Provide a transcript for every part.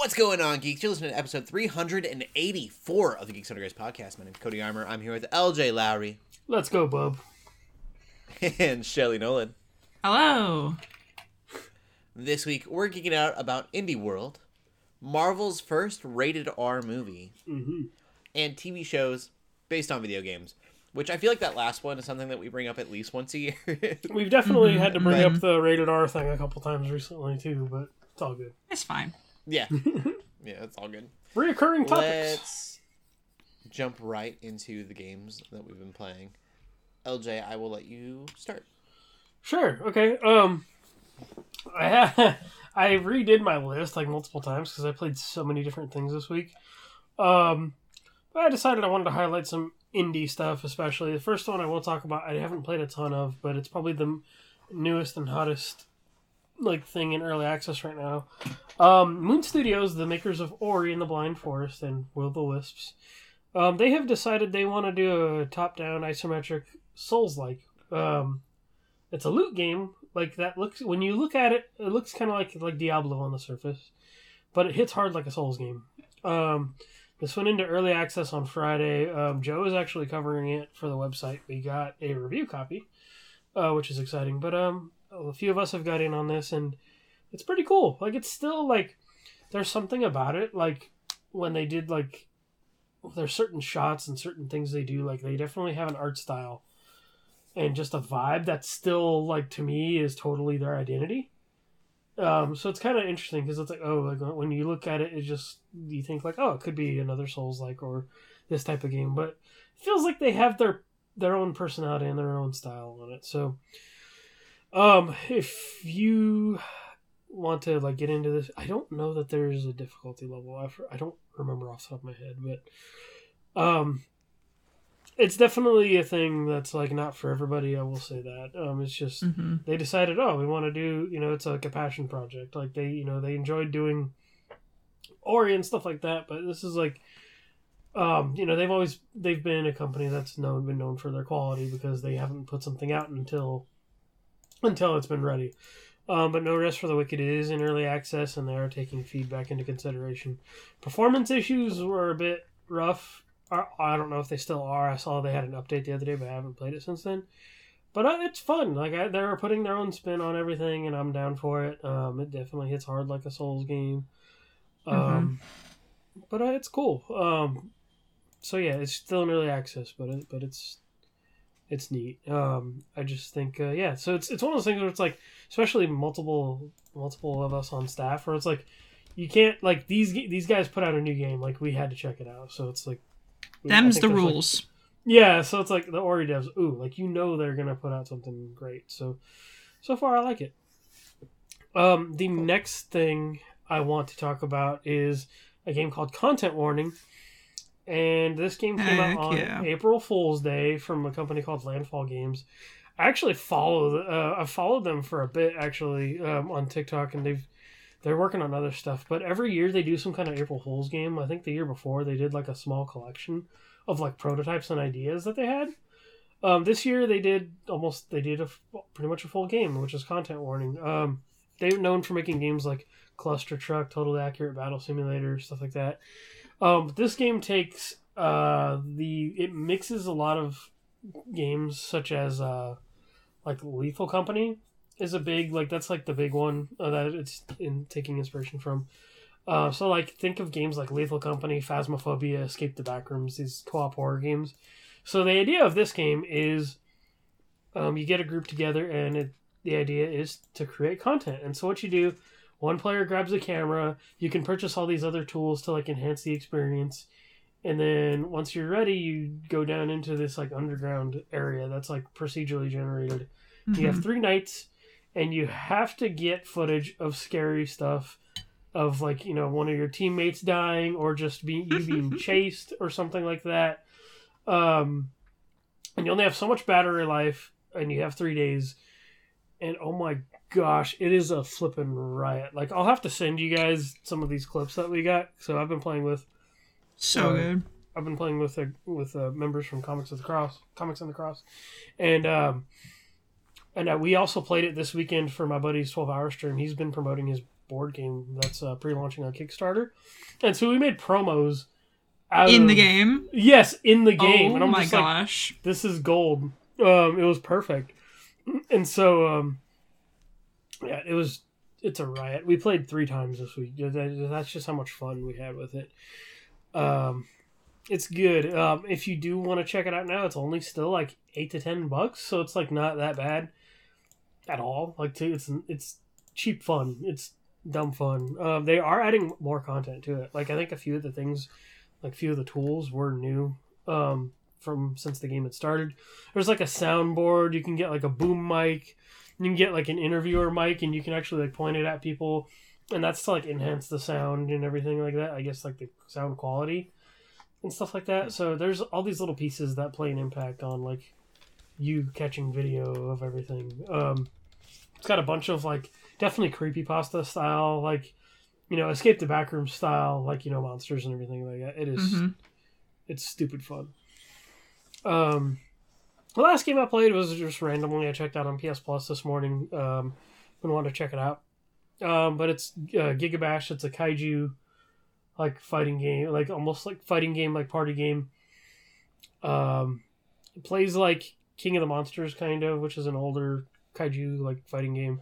What's going on, geeks? You're listening to episode 384 of the Geeks Under Grace podcast. My name's Cody Armour. I'm here with LJ Lowry. Let's go, bub. And Shelly Nolan. Hello. This week, we're geeking out about Indie World, Marvel's first rated R movie, and TV shows based on video games. Which I feel like that last one is something that we bring up at least once a year. We've definitely had to bring up the rated R thing a couple times recently, too, but it's all good. It's fine. Yeah. Yeah, it's all good. Reoccurring topics. Let's jump right into the games that we've been playing. LJ, I will let you start. Sure, okay. I redid my list like multiple times because I played so many different things this week. But I decided I wanted to highlight some indie stuff, especially. The first one I will talk about, I haven't played a ton of, but it's probably the newest and hottest thing in early access right now. Moon Studios, the makers of Ori and the Blind Forest and Will-o-the-Wisps, they have decided they want to do a top-down isometric Souls-like. It's a loot game that looks. When you look at it, it looks kind of like Diablo on the surface, but it hits hard like a Souls game. This went into early access on Friday. Joe is actually covering it for the website. We got a review copy, which is exciting. But a few of us have got in on this, and it's pretty cool. It's still there's something about it. When they did there's certain shots and certain things they do. They definitely have an art style and just a vibe that's still to me is totally their identity. So it's kind of interesting because it's when you look at it, you think it could be another Souls or this type of game, but it feels like they have their own personality and their own style on it. So, if you want to get into this, I don't know that there's a difficulty level. I don't remember off the top of my head, but it's definitely a thing that's not for everybody. I will say that. It's just they decided, we want to do. It's a passion project. They enjoyed doing Ori and stuff like that. But this is they've been a company that's been known for their quality because they haven't put something out until it's been ready. But No Rest for the Wicked is in early access, and they are taking feedback into consideration. Performance issues were a bit rough. I don't know if they still are. I saw they had an update the other day, but I haven't played it since then. But it's fun. They're putting their own spin on everything, and I'm down for it. It definitely hits hard like a Souls game. But it's cool. So yeah, it's still in early access, but it's neat. I just think So it's one of those things where it's especially multiple of us on staff, where it's you can't these guys put out a new game, we had to check it out. So it's them's the rules. Yeah, so it's the Ori devs. They're gonna put out something great. So far I like it. The next thing I want to talk about is a game called Content Warning, and this game came out on April Fool's Day from a company called Landfall Games. I actually I've followed them for a bit actually on TikTok, and they're working on other stuff, but every year they do some kind of April Fool's game. I think the year before they did a small collection of prototypes and ideas that they had. This year they did pretty much a full game, which is Content Warning. They're known for making games like Cluster Truck, Totally Accurate Battle Simulator, stuff like that. This game takes it mixes a lot of games such as Lethal Company is a big that's the big one that it's taking inspiration from. So think of games like Lethal Company, Phasmophobia, Escape the Backrooms, these co-op horror games. So the idea of this game is you get a group together, and the idea is to create content. And so what you do, one player grabs a camera, you can purchase all these other tools to enhance the experience, and then once you're ready, you go down into this underground area that's procedurally generated. You have 3 nights, and you have to get footage of scary stuff, of one of your teammates dying, or just you being chased or something like that. And you only have so much battery life, and you have 3 days. And oh my gosh, it is a flippin' riot. I'll have to send you guys some of these clips that we got. So I've been playing with good. I've been playing with members from Comics on the Cross, and we also played it this weekend for my buddy's 12-hour stream. He's been promoting board game that's pre-launching on Kickstarter, and so we made promos in the game. Yes, in the game. Oh and I'm my just gosh, like, this is gold. It was perfect, and so yeah, it's a riot. We played 3 times this week. That's just how much fun we had with it. It's good. If you do want to check it out now, it's only still like $8 to $10, so it's like not that bad at all. Like it's cheap fun. It's dumb fun. They are adding more content to it. Like I think a few of the things, like a few of the tools were new from since the game had started. There's like a soundboard. You can get like a boom mic. You can get like an interviewer mic, and you can actually like point it at people, and that's to like enhance the sound and everything like that. I guess like the sound quality and stuff like that. So there's all these little pieces that play an impact on like you catching video of everything. It's got a bunch of like definitely creepypasta style, like, you know, escape the backroom style, like, you know, monsters and everything like that. It is it's stupid fun. The last game I played was just randomly I checked out on PS Plus this morning. I wanted to check it out. But it's Gigabash. It's a kaiju like fighting game, like almost like fighting game, like party game. It plays like King of the Monsters kind of, which is an older kaiju like fighting game.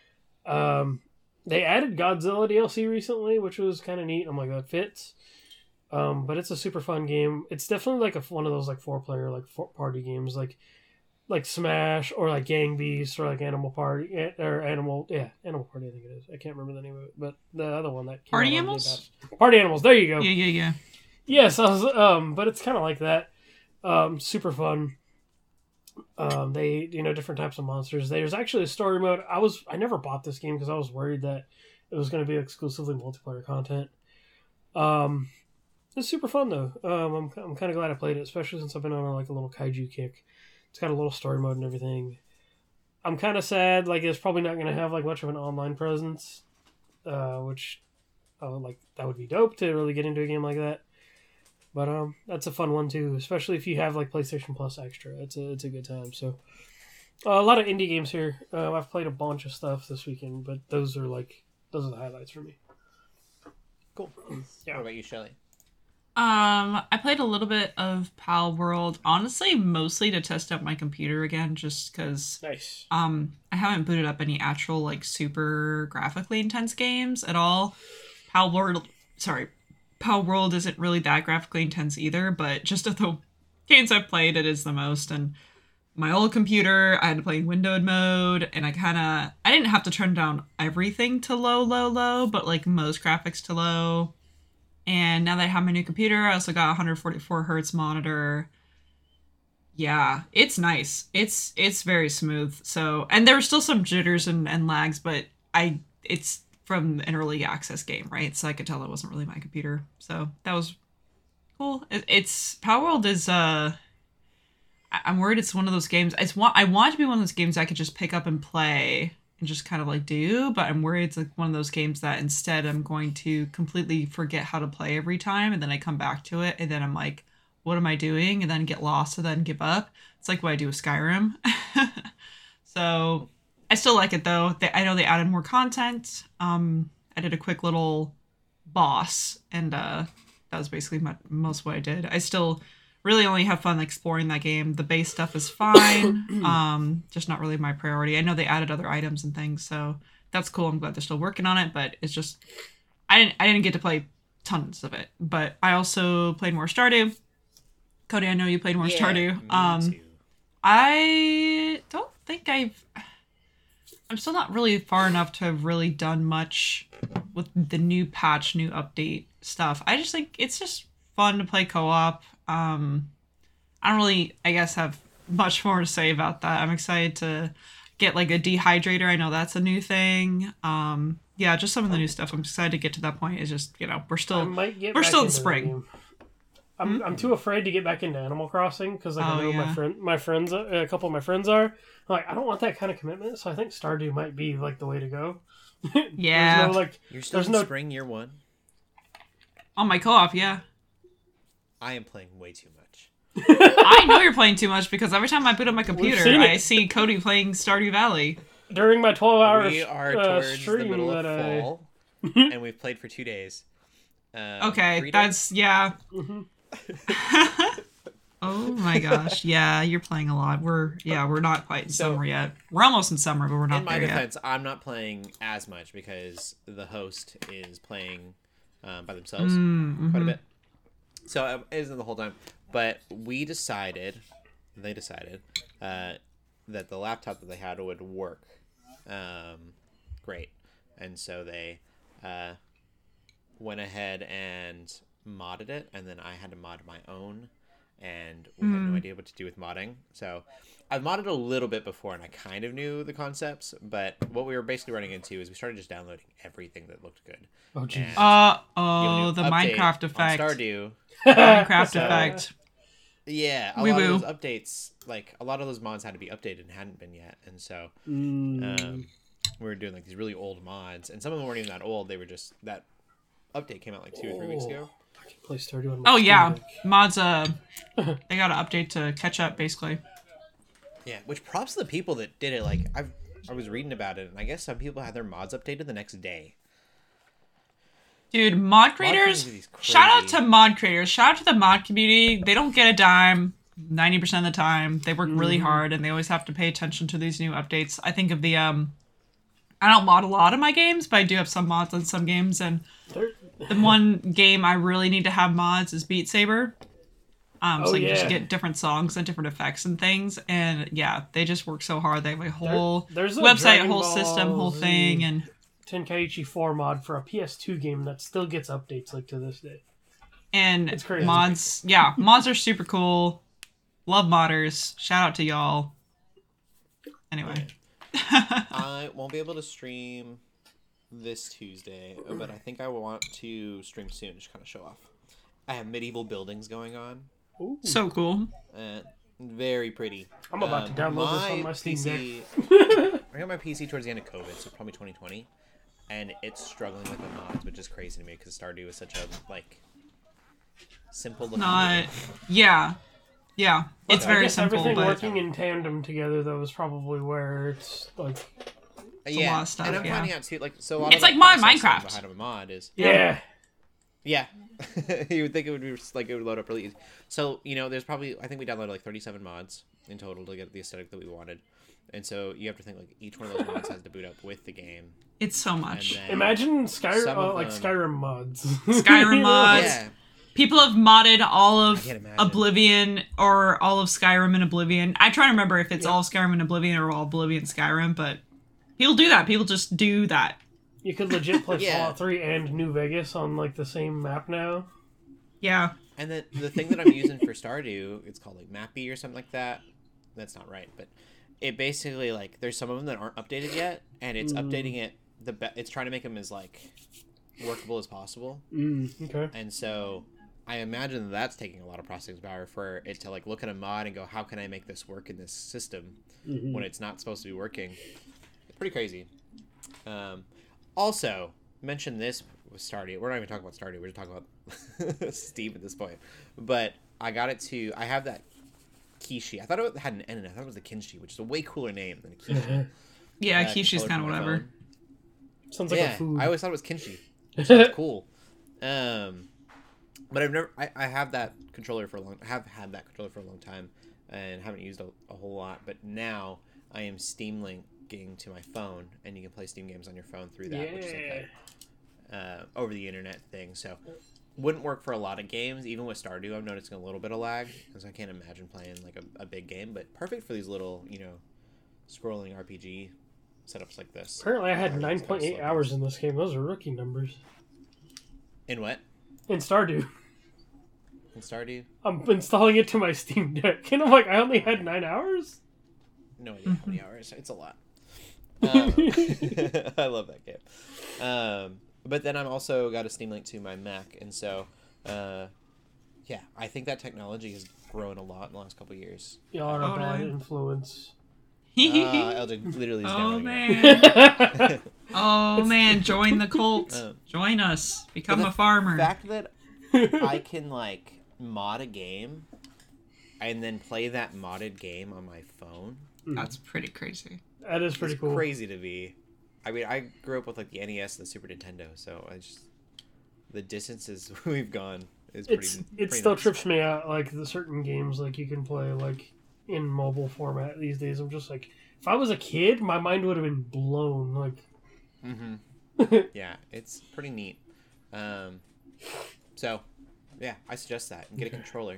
They added Godzilla DLC recently, which was kind of neat. I'm like, that fits. But it's a super fun game. It's definitely like one of those like 4-player like party games, like Smash or like Gang Beasts or like Animal Party or Animal Party. I think it is. I can't remember the name of it, but the other one that Party Animals. Party Animals. There you go. Yeah. Yes, I was. But it's kind of like that. Super fun. They, you know, different types of monsters. There's actually a story mode. I never bought this game because I was worried that it was going to be exclusively multiplayer content. It's super fun though. I'm kind of glad I played it, especially since I've been on like a little kaiju kick. It's got a little story mode and everything. I'm kind of sad, like it's probably not going to have like much of an online presence, which like that would be dope to really get into a game like that. But that's a fun one too, especially if you have like PlayStation Plus Extra. It's a good time. So a lot of indie games here. I've played a bunch of stuff this weekend, but those are the highlights for me. Cool. Yeah. What about you, Shelly? I played a little bit of Pal World, honestly, mostly to test out my computer again, just because. Nice. I haven't booted up any actual like super graphically intense games at all. Pal World isn't really that graphically intense either, but just of the games I've played, it is the most. And my old computer, I had to play in windowed mode, and I didn't have to turn down everything to low, but like most graphics to low. And now that I have my new computer, I also got a 144 hertz monitor. Yeah, it's nice. It's very smooth. So, and there were still some jitters and lags, but it's from an early access game, right? So I could tell that wasn't really my computer. So that was cool. It's Power World is I'm worried it's one of those games. I want it to be one of those games I could just pick up and play and just kind of like do, but I'm worried it's like one of those games that instead I'm going to completely forget how to play every time, and then I come back to it and then I'm like, what am I doing? And then get lost and then give up. It's like what I do with Skyrim. So I still like it though. I know they added more content. I did a quick little boss, and that was basically most of what I did. I still really only have fun exploring that game. The base stuff is fine. Just not really my priority. I know they added other items and things, so that's cool. I'm glad they're still working on it, but it's just I didn't get to play tons of it. But I also played more Stardew. Cody, I know you played more Stardew. Me too. I don't think I'm still not really far enough to have really done much with the new patch, new update stuff. I just think it's just fun to play co-op. I don't really, I guess, have much more to say about that. I'm excited to get like a dehydrator. I know that's a new thing. Yeah, just some of the new stuff. I'm excited to get to that point. It's just, you know, we're still in the spring. I'm too afraid to get back into Animal Crossing because like, I know my friends, a couple of my friends are. I'm like, I don't want that kind of commitment, so I think Stardew might be like the way to go. Yeah, you're still in spring year one. On my co-op, yeah. I am playing way too much. I know you're playing too much because every time I boot up my computer, I see Cody playing Stardew Valley. During my 12-hour we are towards stream the middle of that fall, and we've played for 2 days. Okay, 3 days? that's yeah. Mhm. Oh my gosh, yeah, you're playing a lot. We're not quite in summer yet. We're almost in summer, but we're not In my there defense, I'm not playing as much because the host is playing by themselves quite a bit. So it isn't the whole time. But they decided that the laptop that they had would work great. And so they went ahead and modded it, and then I had to mod my own, and we had no idea what to do with modding. So I've modded a little bit before, and I kind of knew the concepts, but what we were basically running into is we started just downloading everything that looked good. Oh, jeez. And the update Minecraft on effect. Stardew. Minecraft So- effect. Yeah, a Wee lot woo. of those updates, like a lot of those mods had to be updated and hadn't been yet, and so we were doing like these really old mods, and some of them weren't even that old. They were just that update came out like 2 or 3 weeks ago. I can play Stardew on my Oh Steam yeah, Deck. mods. They got to update to catch up, basically. Yeah, which props to the people that did it. Like I was reading about it, and I guess some people had their mods updated the next day. Dude, mod creators. community's Shout out crazy. to mod creators. Shout out to the mod community. They don't get a dime 90% of the time. They work really hard, and they always have to pay attention to these new updates. I think of the I don't mod a lot of my games, but I do have some mods on some games, and the one game I really need to have mods is Beat Saber. So you just yeah. get different songs and different effects and things, and yeah, they just work so hard. They have a whole there's a website, Dragon whole Ball system, whole Z thing, and Tenkaichi 4 mod for a PS2 game that still gets updates like to this day. It's crazy. mods. Yeah, mods are super cool. Love modders. Shout out to y'all. Anyway, I won't be able to stream this Tuesday, but I think I want to stream soon, just kind of show off. I have medieval buildings going on. Ooh. so cool. Very pretty. I'm about to download this on my Steam PC, I got my PC towards the end of COVID, so probably 2020, and it's struggling with the mods, which is crazy to me because Stardew is such a like simple looking Not. game. Yeah. Yeah. It's I very guess simple, everything but working in tandem together though is probably where it's like Yeah, lot of stuff, and I'm yeah. finding out too, like so. A lot It's of like the mod process Minecraft. behind a mod is yeah. yeah. You would think it would be like it would load up really easy. So there's probably I think we downloaded like 37 mods in total to get the aesthetic that we wanted, and so you have to think like each one of those mods has to boot up with the game. it's so And much. then Imagine some Skyrim of like them- Skyrim mods. Skyrim mods. Yeah, People have modded all of can't imagine. Oblivion or all of Skyrim and Oblivion. I try to remember if it's all Skyrim and Oblivion or all Oblivion Skyrim, but people do that. People just do that. You could legit play Yeah. Fallout 3 and New Vegas on like the same map now. Yeah. And then the thing that I'm using for Stardew, it's called like Mappy or something like that. That's not right, but it basically like there's some of them that aren't updated yet, and it's updating it. It's trying to make them as like workable as possible, Okay. and so I imagine that's taking a lot of processing power for it to like look at a mod and go, how can I make this work in this system when it's not supposed to be working? It's pretty crazy. Also, mention this with Stardew. We're not even talking about Stardew. We're just talking about Steam at this point. But I got it to. I have that Kishi. I thought it had an N in it. I thought it was the Kinshi, which is a way cooler name than a Kishi. Yeah, That Kishi's controller kind of for my whatever. phone. Sounds like Yeah, a food. I always thought it was Kinshi. It's cool. But I've never. I have that controller for a long. Have had that controller for a long time, and haven't used a whole lot. But now I am Steam linking to my phone, and you can play Steam games on your phone through that, which is like a over the internet thing. So wouldn't work for a lot of games. Even with Stardew, I'm noticing a little bit of lag, because I can't imagine playing like a big game. But perfect for these little scrolling RPG setups like this. Apparently, I had Everything's kinda 9.8 slow. hours in this game. Those are rookie numbers. In what? In Stardew. In Stardew? I'm installing it to my Steam Deck, and I'm like, I only had 9 hours? No idea how many hours. It's a lot. I love that game. But then I'm also got a Steam Link to my Mac, and so yeah, I think that technology has grown a lot in the last couple of years. Y'all are a Oh, bad no. influence. Eldon literally is Oh downloading it. man. Oh man, join the cult. Join us. Become But a farmer. The fact that I can like mod a game and then play that modded game on my phone That's pretty crazy. That is pretty is cool. crazy to me. I mean, I grew up with like the NES and the Super Nintendo, so the distances we've gone is pretty. It still trips me out. Like the certain games, like you can play like in mobile format these days. I'm just like, if I was a kid, my mind would have been blown. Like, yeah, it's pretty neat. So, yeah, I suggest that and get a controller.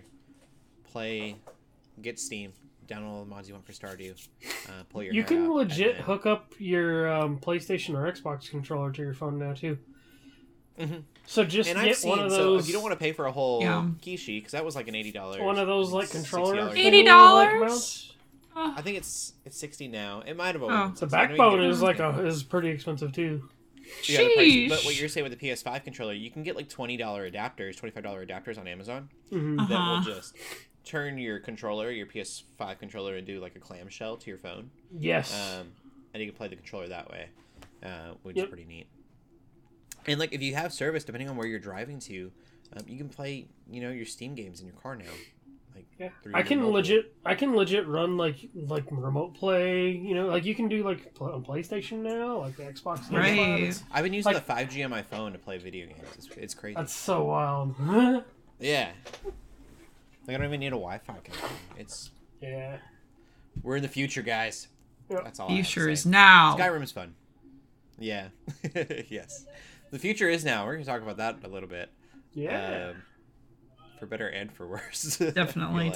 Get Steam. Download all the mods you want for Stardew. Pull your. You hair can out, legit then... hook up your PlayStation or Xbox controller to your phone now too. So just get one of those. So if you don't want to pay for a whole Yeah. Kishi, because that was like an $80. One of those like controller. $80. I think it's 60 now. It might have. The backbone is pretty expensive too. Yeah, the price, but what you're saying with the PS5 controller, you can get like $20 adapters, $25 adapters on Amazon that will just turn your controller, your PS5 controller, and do like a clamshell to your phone. Yes. And you can play the controller that way, which is pretty neat. And like if you have service, depending on where you're driving to, you can play your Steam games in your car now. Like I can legit run like remote play. Like you can do like on PlayStation now, like the Xbox. Right. I've been using the 5G on my phone to play video games. It's crazy. That's so wild. Yeah. Like I don't even need a Wi-Fi connection. We're in the future, guys. Yep. That's all. Future is now. Skyrim is fun. Yeah. Yes. The future is now. We're gonna talk about that a little bit. Yeah. For better and for worse. Definitely.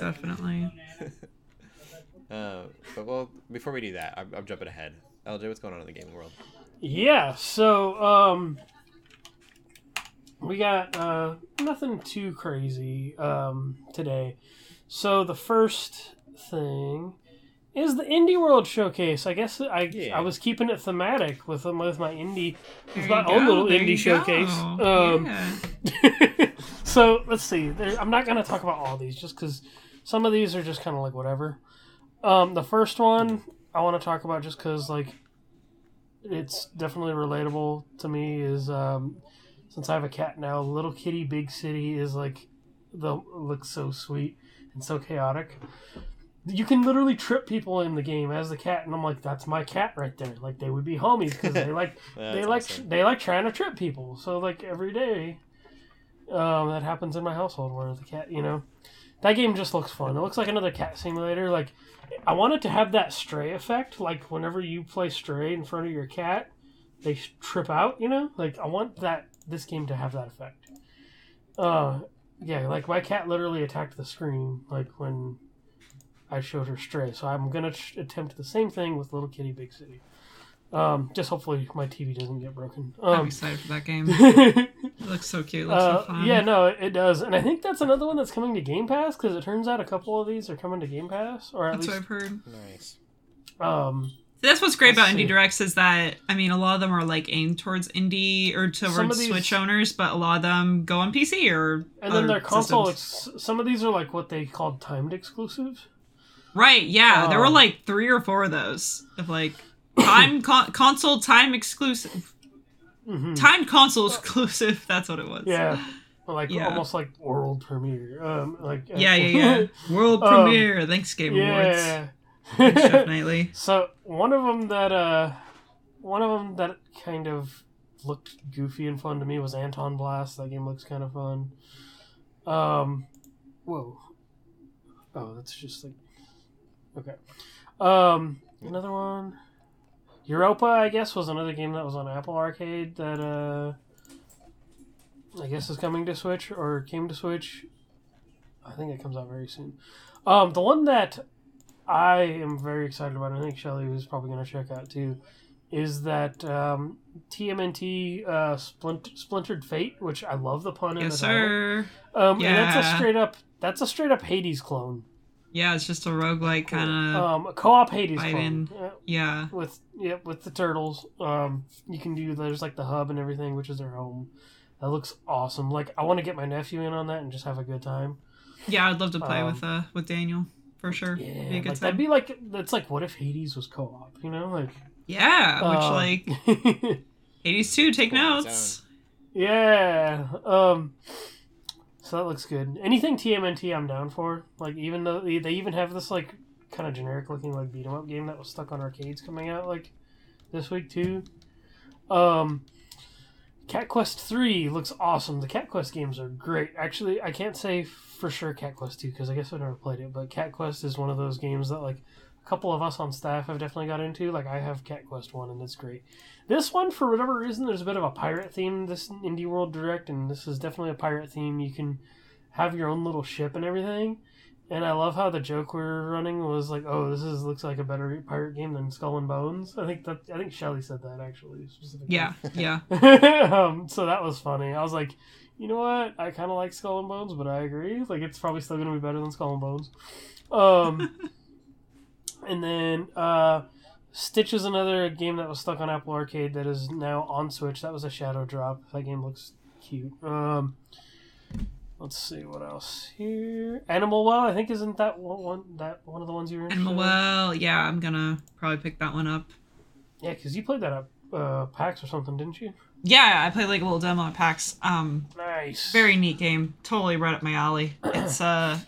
But before we do that, I'm jumping ahead. LJ, what's going on in the gaming world? Yeah. So we got nothing too crazy today. So the first thing is the Indie World Showcase. I guess I was keeping it thematic with my indie, with my own little indie showcase. So let's see. I'm not gonna talk about all these just because some of these are just kind of like whatever. The first one I want to talk about just because like it's definitely relatable to me is since I have a cat now, Little Kitty Big City is like looks so sweet and so chaotic. You can literally trip people in the game as the cat, and I'm like, that's my cat right there. Like they would be homies because they like trying to trip people. So like every day, that happens in my household where the cat, that game just looks fun. It looks like another cat simulator. Like I want it to have that Stray effect. Like whenever you play Stray in front of your cat, they trip out. Like I want this game to have that effect. Yeah, like my cat literally attacked the screen like when I showed her Stray, so I'm gonna attempt the same thing with Little Kitty Big City. Just hopefully my TV doesn't get broken. I'm excited for that game. It looks so cute. It looks so fun. Yeah, no, it does, and I think that's another one that's coming to Game Pass because it turns out a couple of these are coming to Game Pass, or at that's least what I've heard. Nice. That's what's great about Indie Directs is that a lot of them are like aimed towards indie or towards Switch owners, but a lot of them go on PC or and then their console. Some of these are like what they called timed exclusives. Right, yeah. There were like 3 or 4 of those. Of like console time exclusive. Mm-hmm. Timed console exclusive, that's what it was. Yeah. Almost like world premiere. Yeah. World premiere, thanks Game Awards. Thanks, definitely. So one of them that kind of looked goofy and fun to me was Anton Blast. That game looks kind of fun. Whoa. Oh, that's just like okay. Another one. Europa, I guess, was another game that was on Apple Arcade that I guess is coming to Switch or came to Switch. I think it comes out very soon. The one that I am very excited about, and I think Shelly was probably going to check out too, is that TMNT Splintered Fate, which I love the pun in the title. And that's a straight up Hades clone. Yeah, it's just a roguelike kind of a co-op Hades clone. Yeah. With the turtles. You can do there's like the hub and everything, which is their home. That looks awesome. Like I want to get my nephew in on that and just have a good time. Yeah, I'd love to play with Daniel for sure. Yeah, be a good time. That'd be like that's like what if Hades was co-op? Like which Hades 2, take notes. Yeah. So that looks good. Anything TMNT I'm down for. Like even though they even have this like kind of generic looking like beat 'em up game that was stuck on arcades coming out like this week too. Cat Quest 3 looks awesome. The Cat Quest games are great. Actually, I can't say for sure Cat Quest 2 because I guess I've never played it, but Cat Quest is one of those games that like a couple of us on staff have definitely got into. Like I have Cat Quest 1 and it's great. This one, for whatever reason, there's a bit of a pirate theme this Indie World Direct, and this is definitely a pirate theme. You can have your own little ship and everything. And I love how the joke we're running was like, "Oh, looks like a better pirate game than Skull and Bones." I think Shelly said that actually specifically. Yeah. So that was funny. I was like, you know what? I kind of like Skull and Bones, but I agree. Like, it's probably still going to be better than Skull and Bones. And then Stitch is another game that was stuck on Apple Arcade that is now on Switch. That was a shadow drop. That game looks cute. Let's see what else here. Animal Well, I think isn't that one of the ones you were interested Animal Well, yeah, I'm gonna probably pick that one up. Yeah, because you played that at PAX or something, didn't you? Yeah, I played like a little demo at PAX. Nice. Very neat game. Totally right up my alley. It's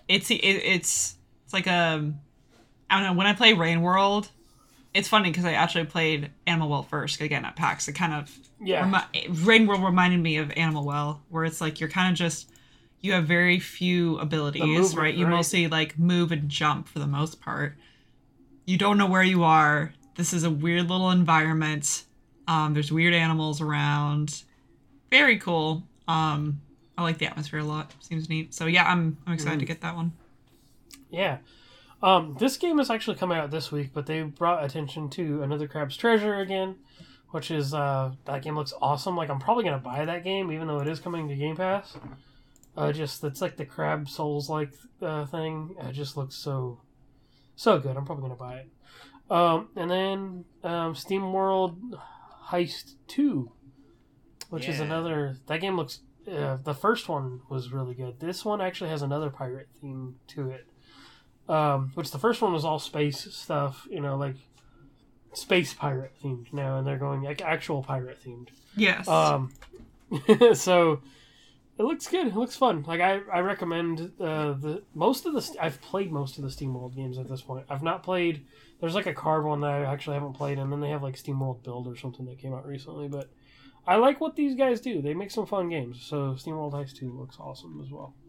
like a, I don't know. When I play Rain World, it's funny because I actually played Animal Well first again at PAX. It kind of Rain World reminded me of Animal Well, where it's like you're kind of just. You have very few abilities, right? You mostly like move and jump for the most part. You don't know where you are. This is a weird little environment. There's weird animals around. Very cool. I like the atmosphere a lot. Seems neat. So yeah, I'm excited to get that one. Yeah. This game is actually coming out this week, but they brought attention to Another Crab's Treasure again, which is that game looks awesome. Like I'm probably gonna buy that game, even though it is coming to Game Pass. It's like the Crab Souls like thing. It just looks so good. I'm probably gonna buy it. And then SteamWorld Heist 2, which is another. That game looks. The first one was really good. This one actually has another pirate theme to it. Which the first one was all space stuff, like space pirate themed now, and they're going like actual pirate themed. Yes. So. It looks good. It looks fun. Like I recommend I've played most of the SteamWorld games at this point. I've not played. There's like a card one that I actually haven't played, and then they have like SteamWorld Build or something that came out recently. But I like what these guys do. They make some fun games. So SteamWorld Heist 2 looks awesome as well.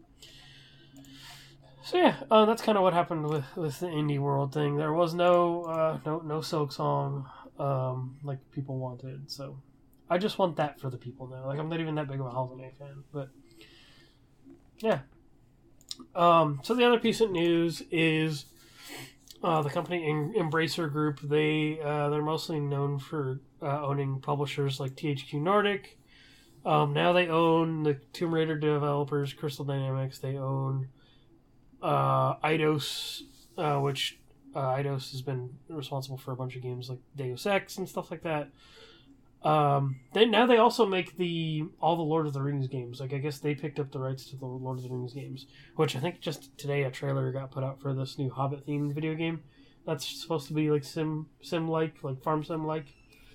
So yeah, that's kind of what happened with the Indie World thing. There was no Silk Song like people wanted. So I just want that for the people now. Like I'm not even that big of a Holiday fan, but. Yeah. So the other piece of news is the company Embracer Group. They're mostly known for owning publishers like THQ Nordic. Now they own the Tomb Raider developers, Crystal Dynamics. They own Eidos, which Eidos has been responsible for a bunch of games like Deus Ex and stuff like that. They also make all the Lord of the Rings games. Like I guess they picked up the rights to the Lord of the Rings games, which I think just today a trailer got put out for this new Hobbit themed video game. That's supposed to be like sim like farm sim like.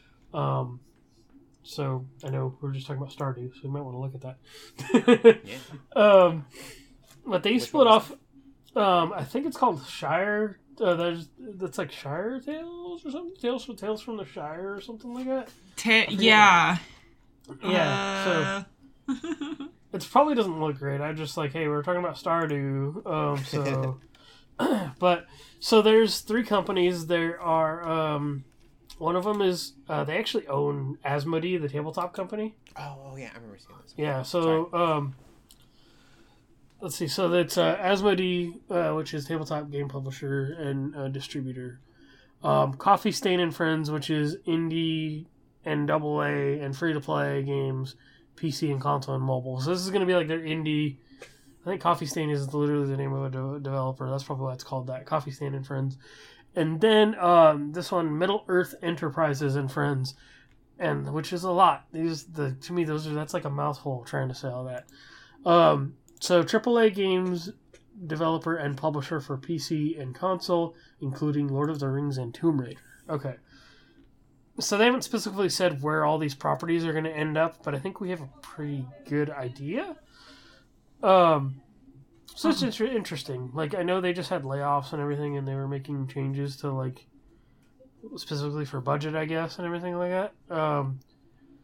So I know we're just talking about Stardew, so you might want to look at that. Yeah. But they split off. I think it's called Shire. That's like Shire Tales or something. Tales from the Shire or something like that. Yeah. Yeah. So it probably doesn't look great. I just like, hey, we're talking about Stardew. But so there's 3 companies. There are one of them is they actually own Asmodee, the tabletop company. Oh yeah, I remember seeing this. Yeah. So let's see. So that's Asmodee, which is tabletop game publisher and distributor. Coffee Stain and Friends, which is indie and AA and free to play games, PC and console and mobile. So this is going to be like their indie. I think Coffee Stain is literally the name of a developer. That's probably why it's called that. Coffee Stain and Friends. And then this one, Middle Earth Enterprises and Friends, and which is a lot. To me that's like a mouthful trying to say all that. So AAA games developer and publisher for PC and console, including Lord of the Rings and Tomb Raider. Okay. So they haven't specifically said where all these properties are going to end up, but I think we have a pretty good idea. So it's interesting. Like, I know they just had layoffs and everything, and they were making changes to, like, specifically for budget, I guess, and everything like that.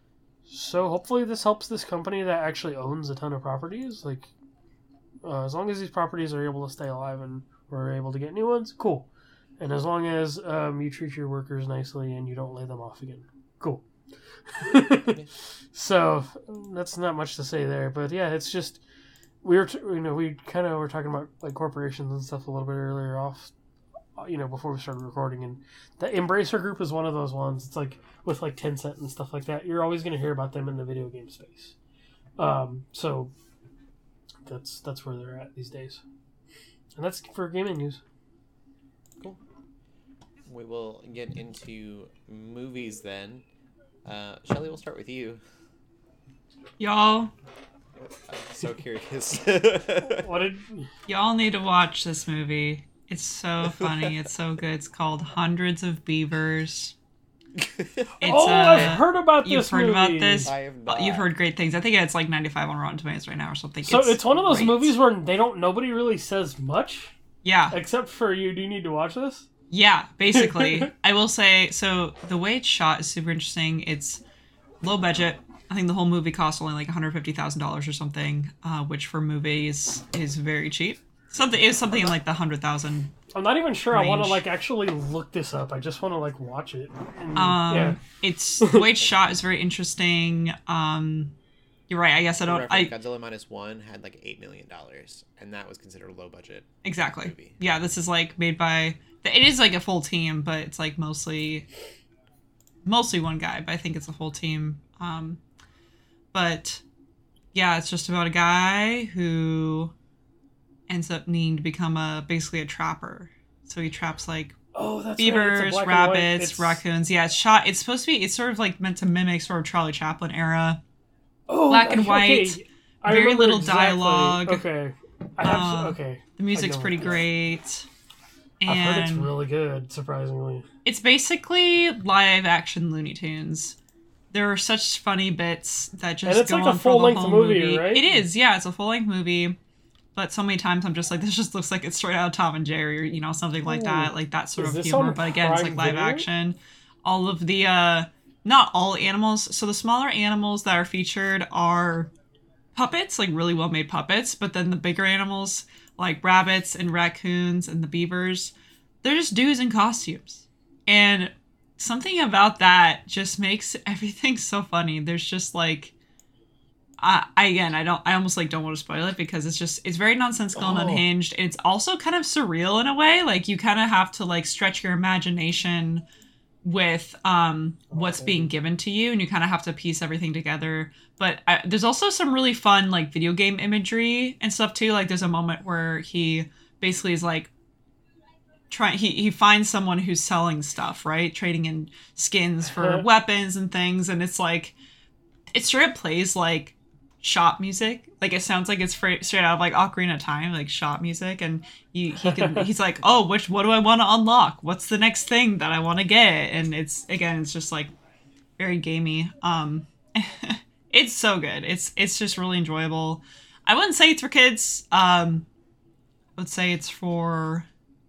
So hopefully this helps this company that actually owns a ton of properties. Like, as long as these properties are able to stay alive and we're able to get new ones, cool. And as long as you treat your workers nicely and you don't lay them off again, cool. So that's not much to say there, but yeah, it's just we kind of were talking about like corporations and stuff a little bit earlier off, before we started recording, and the Embracer Group is one of those ones. It's like with like Tencent and stuff like that. You're always going to hear about them in the video game space. So that's where they're at these days, and that's for gaming news. Cool. We will get into movies then. Shelly, we'll start with you. Y'all. I'm so curious. Y'all need to watch this movie. It's so funny. It's so good. It's called Hundreds of Beavers. I've heard about this movie. You've heard about this? I have not. You've heard great things. I think it's like 95 on Rotten Tomatoes right now or something. So it's one of those movies where nobody really says much. Yeah. Except for you. Do you need to watch this? Yeah, basically. I will say, so the way it's shot is super interesting. It's low budget. I think the whole movie costs only like $150,000 or something, which for movies is very cheap. Something in like the 100,000. I'm not even sure range. I want to like actually look this up. I just want to like watch it. And, It's the way it's shot is very interesting. You're right. I guess I don't. Godzilla Minus One had like $8 million, and that was considered a low budget. Exactly. Movie. Yeah, this is like made by. It is like a full team, but it's like mostly one guy. But I think it's a full team. But yeah, it's just about a guy who ends up needing to become basically a trapper. So he traps like beavers, rabbits, raccoons. Yeah, it's supposed to be. It's sort of like meant to mimic sort of Charlie Chaplin era. Black and white, very little dialogue. Okay, the music's pretty great. And I've heard it's really good, surprisingly. It's basically live action Looney Tunes. There are such funny bits that just go on for the whole movie. Right? It is, yeah, it's a full-length movie. But so many times I'm just like, this just looks like it's straight out of Tom and Jerry or something like that, like that sort of humor. But again, it's like live action. All of the not all animals. So the smaller animals that are featured are puppets, like really well-made puppets. But then the bigger animals, like rabbits and raccoons and the beavers, they're just dudes in costumes. And something about that just makes everything so funny. There's just like, I almost like don't want to spoil it because it's very nonsensical and unhinged. And it's also kind of surreal in a way. Like you kind of have to like stretch your imagination with what's being given to you, and you kind of have to piece everything together. But there's also some really fun like video game imagery and stuff too. Like there's a moment where he basically is like he finds someone who's selling stuff, right, trading in skins for weapons and things, and it's like it straight up plays like shop music. Like it sounds like it's straight out of like Ocarina of Time, like shop music. And he's like, oh, what do I want to unlock? What's the next thing that I want to get? And it's just like very gamey. It's so good. It's just really enjoyable. I wouldn't say it's for kids. I would say it's for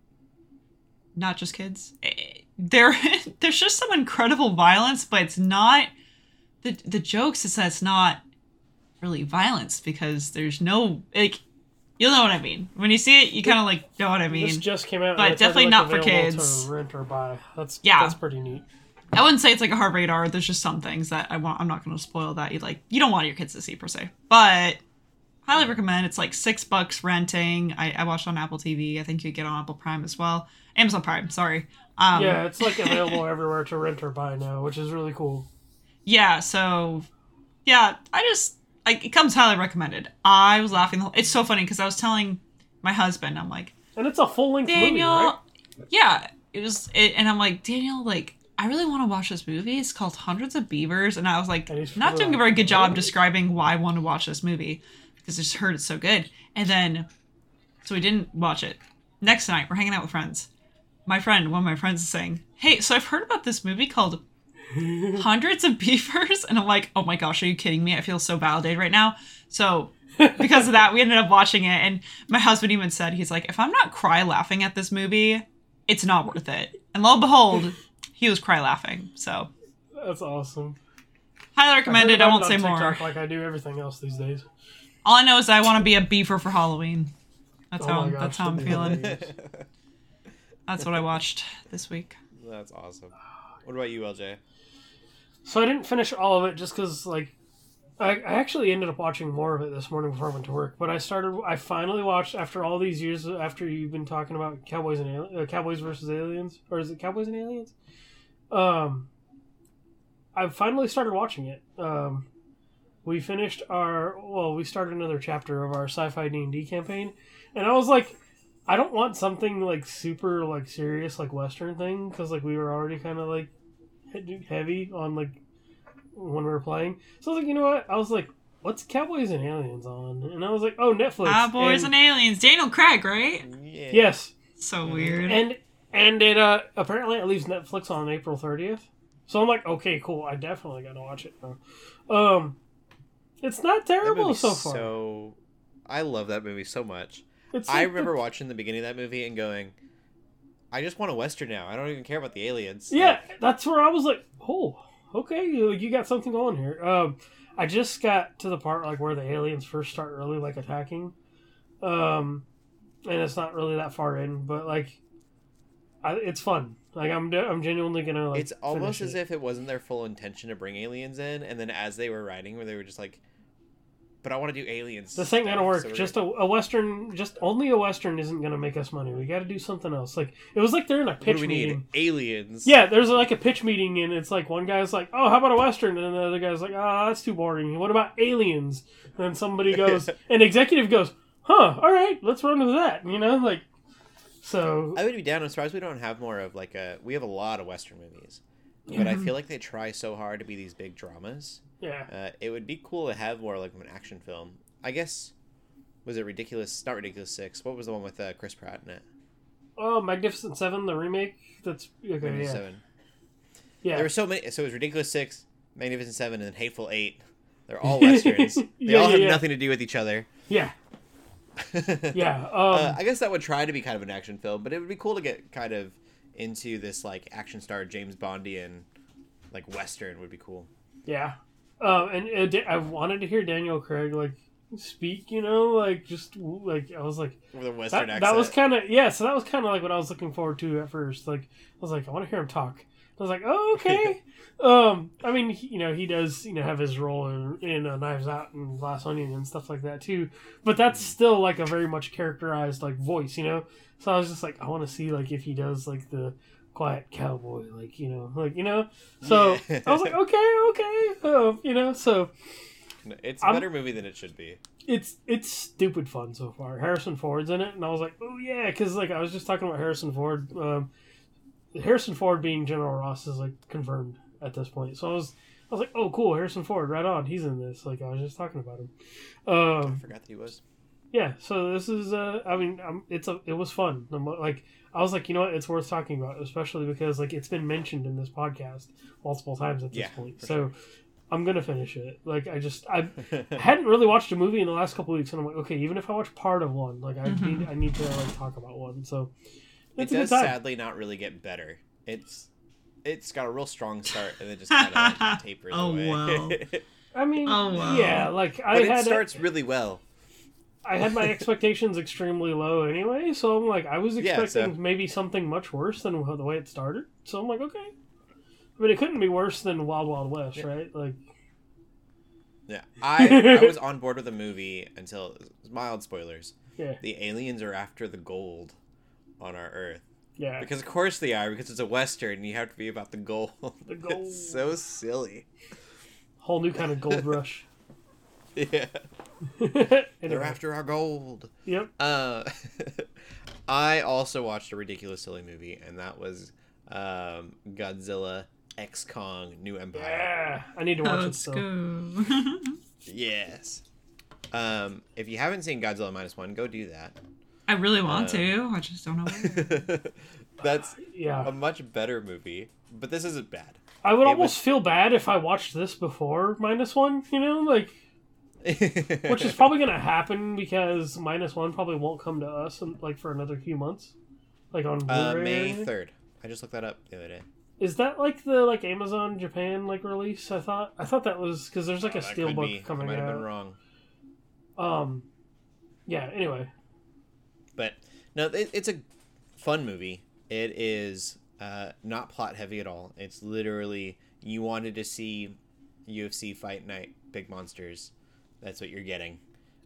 not just kids. There's just some incredible violence, but it's not the jokes is that it's not really violence because there's no like you'll know what I mean when you see it. You kind of like know what I mean. This just came out, but definitely not for kids. To rent or buy. That's pretty neat. I wouldn't say it's like a hard radar. There's just some things that I'm not going to spoil that you don't want your kids to see per se. But highly recommend. It's like $6 renting. I watched on Apple TV. I think you get on Apple Prime as well. Amazon Prime. Sorry. Yeah, it's like available everywhere to rent or buy now, which is really cool. Yeah. So yeah, it comes highly recommended. I was laughing. It's so funny because I was telling my husband, I'm like, and it's a full-length movie, right? Yeah, and I'm like, Daniel, like, I really want to watch this movie. It's called Hundreds of Beavers, and I was like, not doing a very good job describing why I want to watch this movie because I just heard it's so good. And then, so we didn't watch it. Next night, we're hanging out with friends. One of my friends is saying, hey, so I've heard about this movie called Hundreds of Beavers, and I'm like, oh my gosh, are you kidding me? I feel so validated right now. So because of that, we ended up watching it, and my husband even said, he's like, if I'm not cry laughing at this movie, it's not worth it. And lo and behold, he was cry laughing. So that's awesome. Highly recommended. I heard won't about say it on more. TikTok like I do everything else these days. All I know is that I want to be a beaver for Halloween. That's Oh how my gosh, that's how I'm that'd be feeling. hilarious. That's what I watched this week. That's awesome. What about you, LJ? So I didn't finish all of it just because, like, I actually ended up watching more of it this morning before I went to work. But I finally watched, after all these years, after you've been talking about Cowboys versus Aliens, or is it Cowboys and Aliens? I finally started watching it. We finished we started another chapter of our sci-fi D&D campaign, and I was like, I don't want something like super like serious like Western thing, because like we were already kind of like heavy on like when we were playing. So I was like, you know what? I was like, what's Cowboys and Aliens on? And I was like, oh, Netflix. Cowboys and Aliens. Daniel Craig, right? Yeah. Yes. So weird. And it apparently it leaves Netflix on April 30th. So I'm like, okay, cool. I definitely got to watch it now. It's not terrible so far. So I love that movie so much. It's I like remember watching the beginning of that movie and going, I just want a Western now. I don't even care about the aliens. Yeah, that's where I was like, oh, okay, you got something going here. I just got to the part like where the aliens first start really like attacking, and it's not really that far in, but like, it's fun. Like I'm genuinely gonna like. It's almost as if it wasn't their full intention to bring aliens in, and then as they were writing, where they were just like, "But I want to do aliens." This ain't gonna work. So just a Western, just only a Western isn't gonna make us money. We got to do something else. Like it was like they're in a pitch what do we meeting. need? Aliens. Yeah, there's like a pitch meeting, and it's like one guy's like, "Oh, how about a Western?" And then the other guy's like, "Ah, that's too boring. What about aliens?" And then somebody goes, an executive goes, "Huh, all right, let's run with that." You know, like, so. I would be down. I'm surprised we don't have more of like a. We have a lot of Western movies, but I feel like they try so hard to be these big dramas. Yeah. It would be cool to have more like an action film. I guess. Was it Ridiculous? Not Ridiculous 6. What was the one with Chris Pratt in it? Oh, Magnificent Seven, the remake. That's okay. Yeah. 7. Yeah. There were so many. So it was Ridiculous 6, Magnificent 7, and then Hateful 8. They're all westerns. They Yeah, all have yeah. nothing to do with each other. Yeah. Yeah. I guess that would try to be kind of an action film, but it would be cool to get kind of into this like action star James Bondian like western would be cool. Yeah. And I wanted to hear Daniel Craig like speak. You know, like just like I was like With a western accent. that was kind of yeah. So that was kind of like what I was looking forward to at first. Like I was like, I want to hear him talk. I was like, oh, okay. I mean, he does, have his role in Knives Out and Glass Onion and stuff like that too. But that's still like a very much characterized like voice, So I was just like, I want to see like if he does like the quiet cowboy, So Yeah. I was like, okay, so It's a better movie than it should be. it's stupid fun so far. Harrison Ford's in it, and I was like, oh yeah, because like I was just talking about Harrison Ford. Harrison Ford being General Ross is like confirmed at this point. So I was like, oh cool, Harrison Ford, right on, he's in this. Like I was just talking about him. I forgot that he was. Yeah, so this is it was fun. Like I was like, you know what, it's worth talking about, especially because like it's been mentioned in this podcast multiple times at this point. So sure. I'm gonna finish it. Like I hadn't really watched a movie in the last couple of weeks, and I'm like, okay, even if I watch part of one, like I need to like talk about one. So It does sadly not really get better. It's got a real strong start and then just kind of like tapers away. Wow. I mean, wow. yeah, like But it starts really well. I had my expectations extremely low anyway, so I'm like, I was expecting so- maybe something much worse than the way it started. So I'm like, okay. I mean, it couldn't be worse than Wild Wild West, right? Like, Yeah, I was on board with the movie until mild spoilers. yeah, The aliens are after the gold on our Earth. yeah. Because of course they are, because it's a Western and you have to be about the gold. The gold. It's so silly. Whole new kind of gold rush. Yeah. Anyway. They're after our gold. Yep. I also watched a ridiculous silly movie, and that was Godzilla X Kong New Empire. Yeah, I need to watch it Let's still. go. Yes. If you haven't seen Godzilla -1, go do that. I really want to. I just don't know where. That's Yeah. a much better movie, but this isn't bad. I would It almost feel bad if I watched this before -1, like, which is probably going to happen because -1 probably won't come to us like for another few months, like on Blu-ray. or May anything. 3rd. I just looked that up the other day. Is that like the Amazon Japan release? I thought that was because there's a steelbook coming out. I might have out. been wrong. Yeah. Anyway. But no, it's a fun movie. It is not plot heavy at all. It's literally you wanted to see UFC Fight Night, big monsters. That's what you're getting.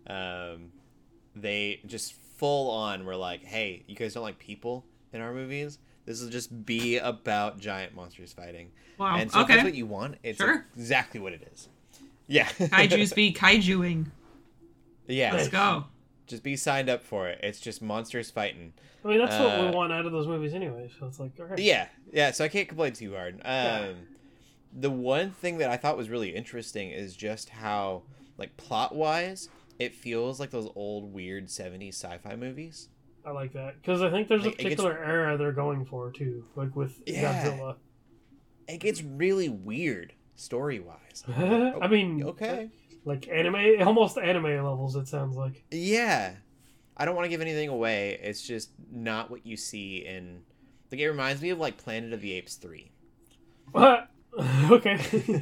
They just full on were like, hey, you guys don't like people in our movies? This will just be about giant monsters fighting. Wow. And so if that's what you want, it's exactly what it is. Yeah. Kaijus be kaijuing. Yeah. Let's go. Just be signed up for it. It's just monsters fighting. I mean, that's what we want out of those movies anyway, so it's like, okay. Yeah, so I can't complain too hard. The one thing that I thought was really interesting is just how, plot-wise, it feels like those old, weird 70s sci-fi movies. I like that. Because I think there's a particular era they're going for, too. With Godzilla. It gets really weird, story-wise. I mean... Okay. Anime... Almost anime levels, it sounds like. Yeah. I don't want to give anything away. It's just not what you see in... it reminds me of, Planet of the Apes 3. What? Okay.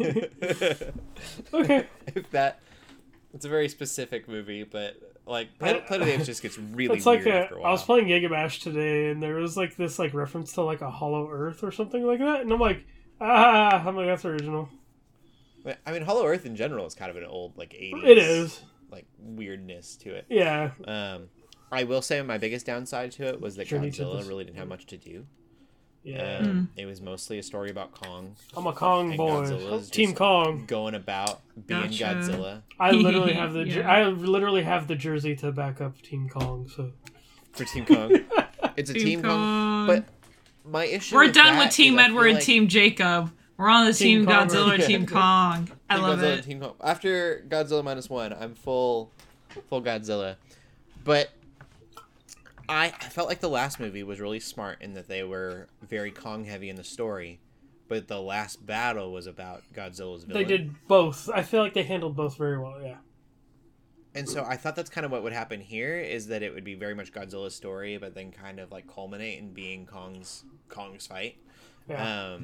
Okay. It's a very specific movie, but Planet of the Apes just gets really it's weird after a while. I was playing Gigabash today, and there was this reference to a Hollow Earth or something like that, and I'm like, that's original. I mean, Hollow Earth in general is kind of an old 80s. It is weirdness to it. Yeah. I will say my biggest downside to it was that Godzilla really didn't have much to do. Yeah. It was mostly a story about Kong. I'm a Kong boy. Godzilla's Team Kong. Going about being Godzilla. I literally have the jersey to back up Team Kong. So for Team Kong, it's a Team Kong. But my issue. We're done with Team Edward and Team Jacob. We're on the Team Godzilla, Team Kong. I love it. Team Kong. After Godzilla -1, I'm full Godzilla. But I felt like the last movie was really smart in that they were very Kong heavy in the story, but the last battle was about Godzilla's villain. They did both. I feel like they handled both very well, yeah. And so I thought that's kind of what would happen here, is that it would be very much Godzilla's story, but then kind of culminate in being Kong's fight. Yeah.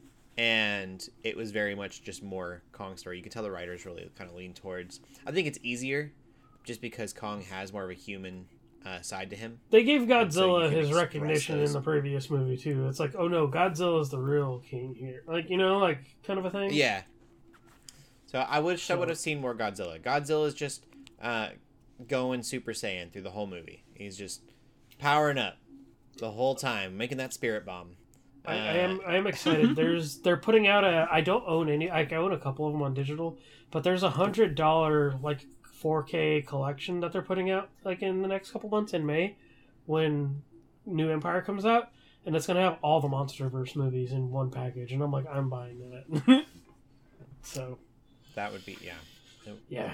And it was very much just more Kong's story. You could tell the writers really kind of lean towards... I think it's easier just because Kong has more of a human side to him. They gave Godzilla his recognition in the previous movie, too. It's oh no, Godzilla's the real king here. Kind of a thing. Yeah. So I wish I would have seen more Godzilla. Godzilla's just going Super Saiyan through the whole movie. He's just powering up the whole time, making that spirit bomb. I am excited. They're putting out I don't own any. I own a couple of them on digital, but there's $100 4K collection that they're putting out in the next couple months in May, when New Empire comes out, and it's gonna have all the MonsterVerse movies in one package, and I'm buying that. So that would be yeah. That would be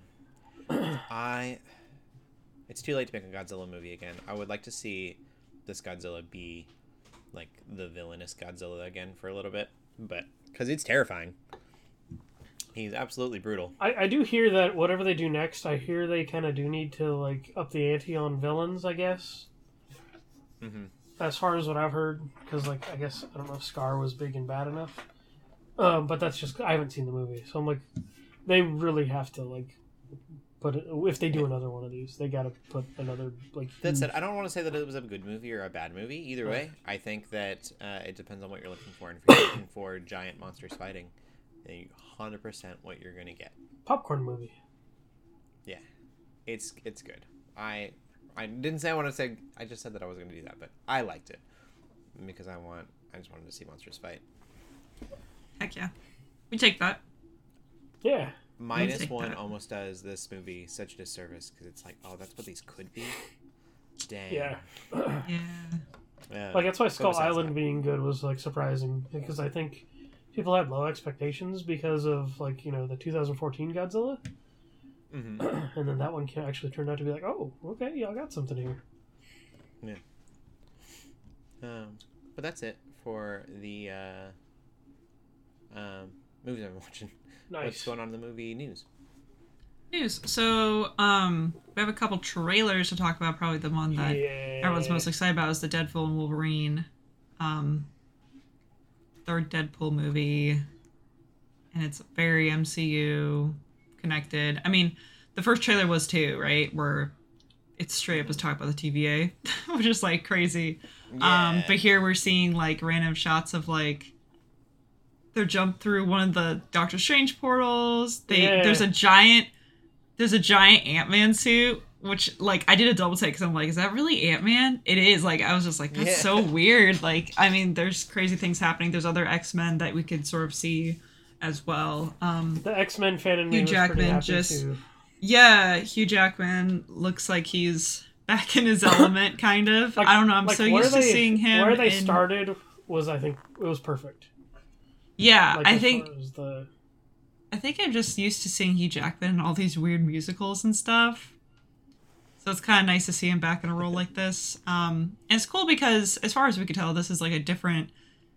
cool. It's too late to make a Godzilla movie again. I would like to see this Godzilla be the villainous Godzilla again for a little bit, but because it's terrifying. He's absolutely brutal. I do hear that whatever they do next, I hear they kind of do need to up the ante on villains, I guess. Mm-hmm. As far as what I've heard, because I guess I don't know if Scar was big and bad enough. But that's just, I haven't seen the movie, so I'm they really have to put it, if they do another one of these, they got to put another That said, I don't want to say that it was a good movie or a bad movie. Either way, I think that it depends on what you're looking for, and if you're looking for giant monsters fighting, then you 100% what you're gonna get. Popcorn movie. Yeah, it's good. I didn't say I want to say. I just said that I was gonna do that, but I liked it because I just wanted to see monsters fight. Heck yeah, we take that. Yeah. -1 almost does this movie such a disservice because it's oh, that's what these could be. Dang. Yeah. Yeah. That's why Skull Island being good was surprising, because I think people had low expectations because of the 2014 Godzilla, and then that one actually turned out to be oh, okay, y'all got something here. Yeah. But that's it for the movies I'm watching. Nice. What's going on in the movie news? So we have a couple trailers to talk about. Probably the one that everyone's most excited about is the Deadpool and Wolverine third Deadpool movie, and it's very MCU connected. I mean, the first trailer was too, right? Where it's straight up was talking about the TVA, which is like crazy. Yeah. But here we're seeing like random shots of like they're jumped through one of the Doctor Strange portals. There's a giant Ant-Man suit, which like I did a double take because I'm like, is that really Ant-Man? It is. Like I was just like, that's so weird. Like I mean, there's crazy things happening. There's other X-Men that we could sort of see as well. The X-Men fan in me Hugh was Jackman pretty happy just too. Yeah, Hugh Jackman looks like he's back in his element, kind of. Like, I don't know. I'm so used to seeing him. Where they started was, I think, it was perfect. Yeah, Like, I think the... I think I'm just used to seeing Hugh Jackman in all these weird musicals and stuff. So it's kind of nice to see him back in a role like this. And it's cool because, as far as we could tell, this is a different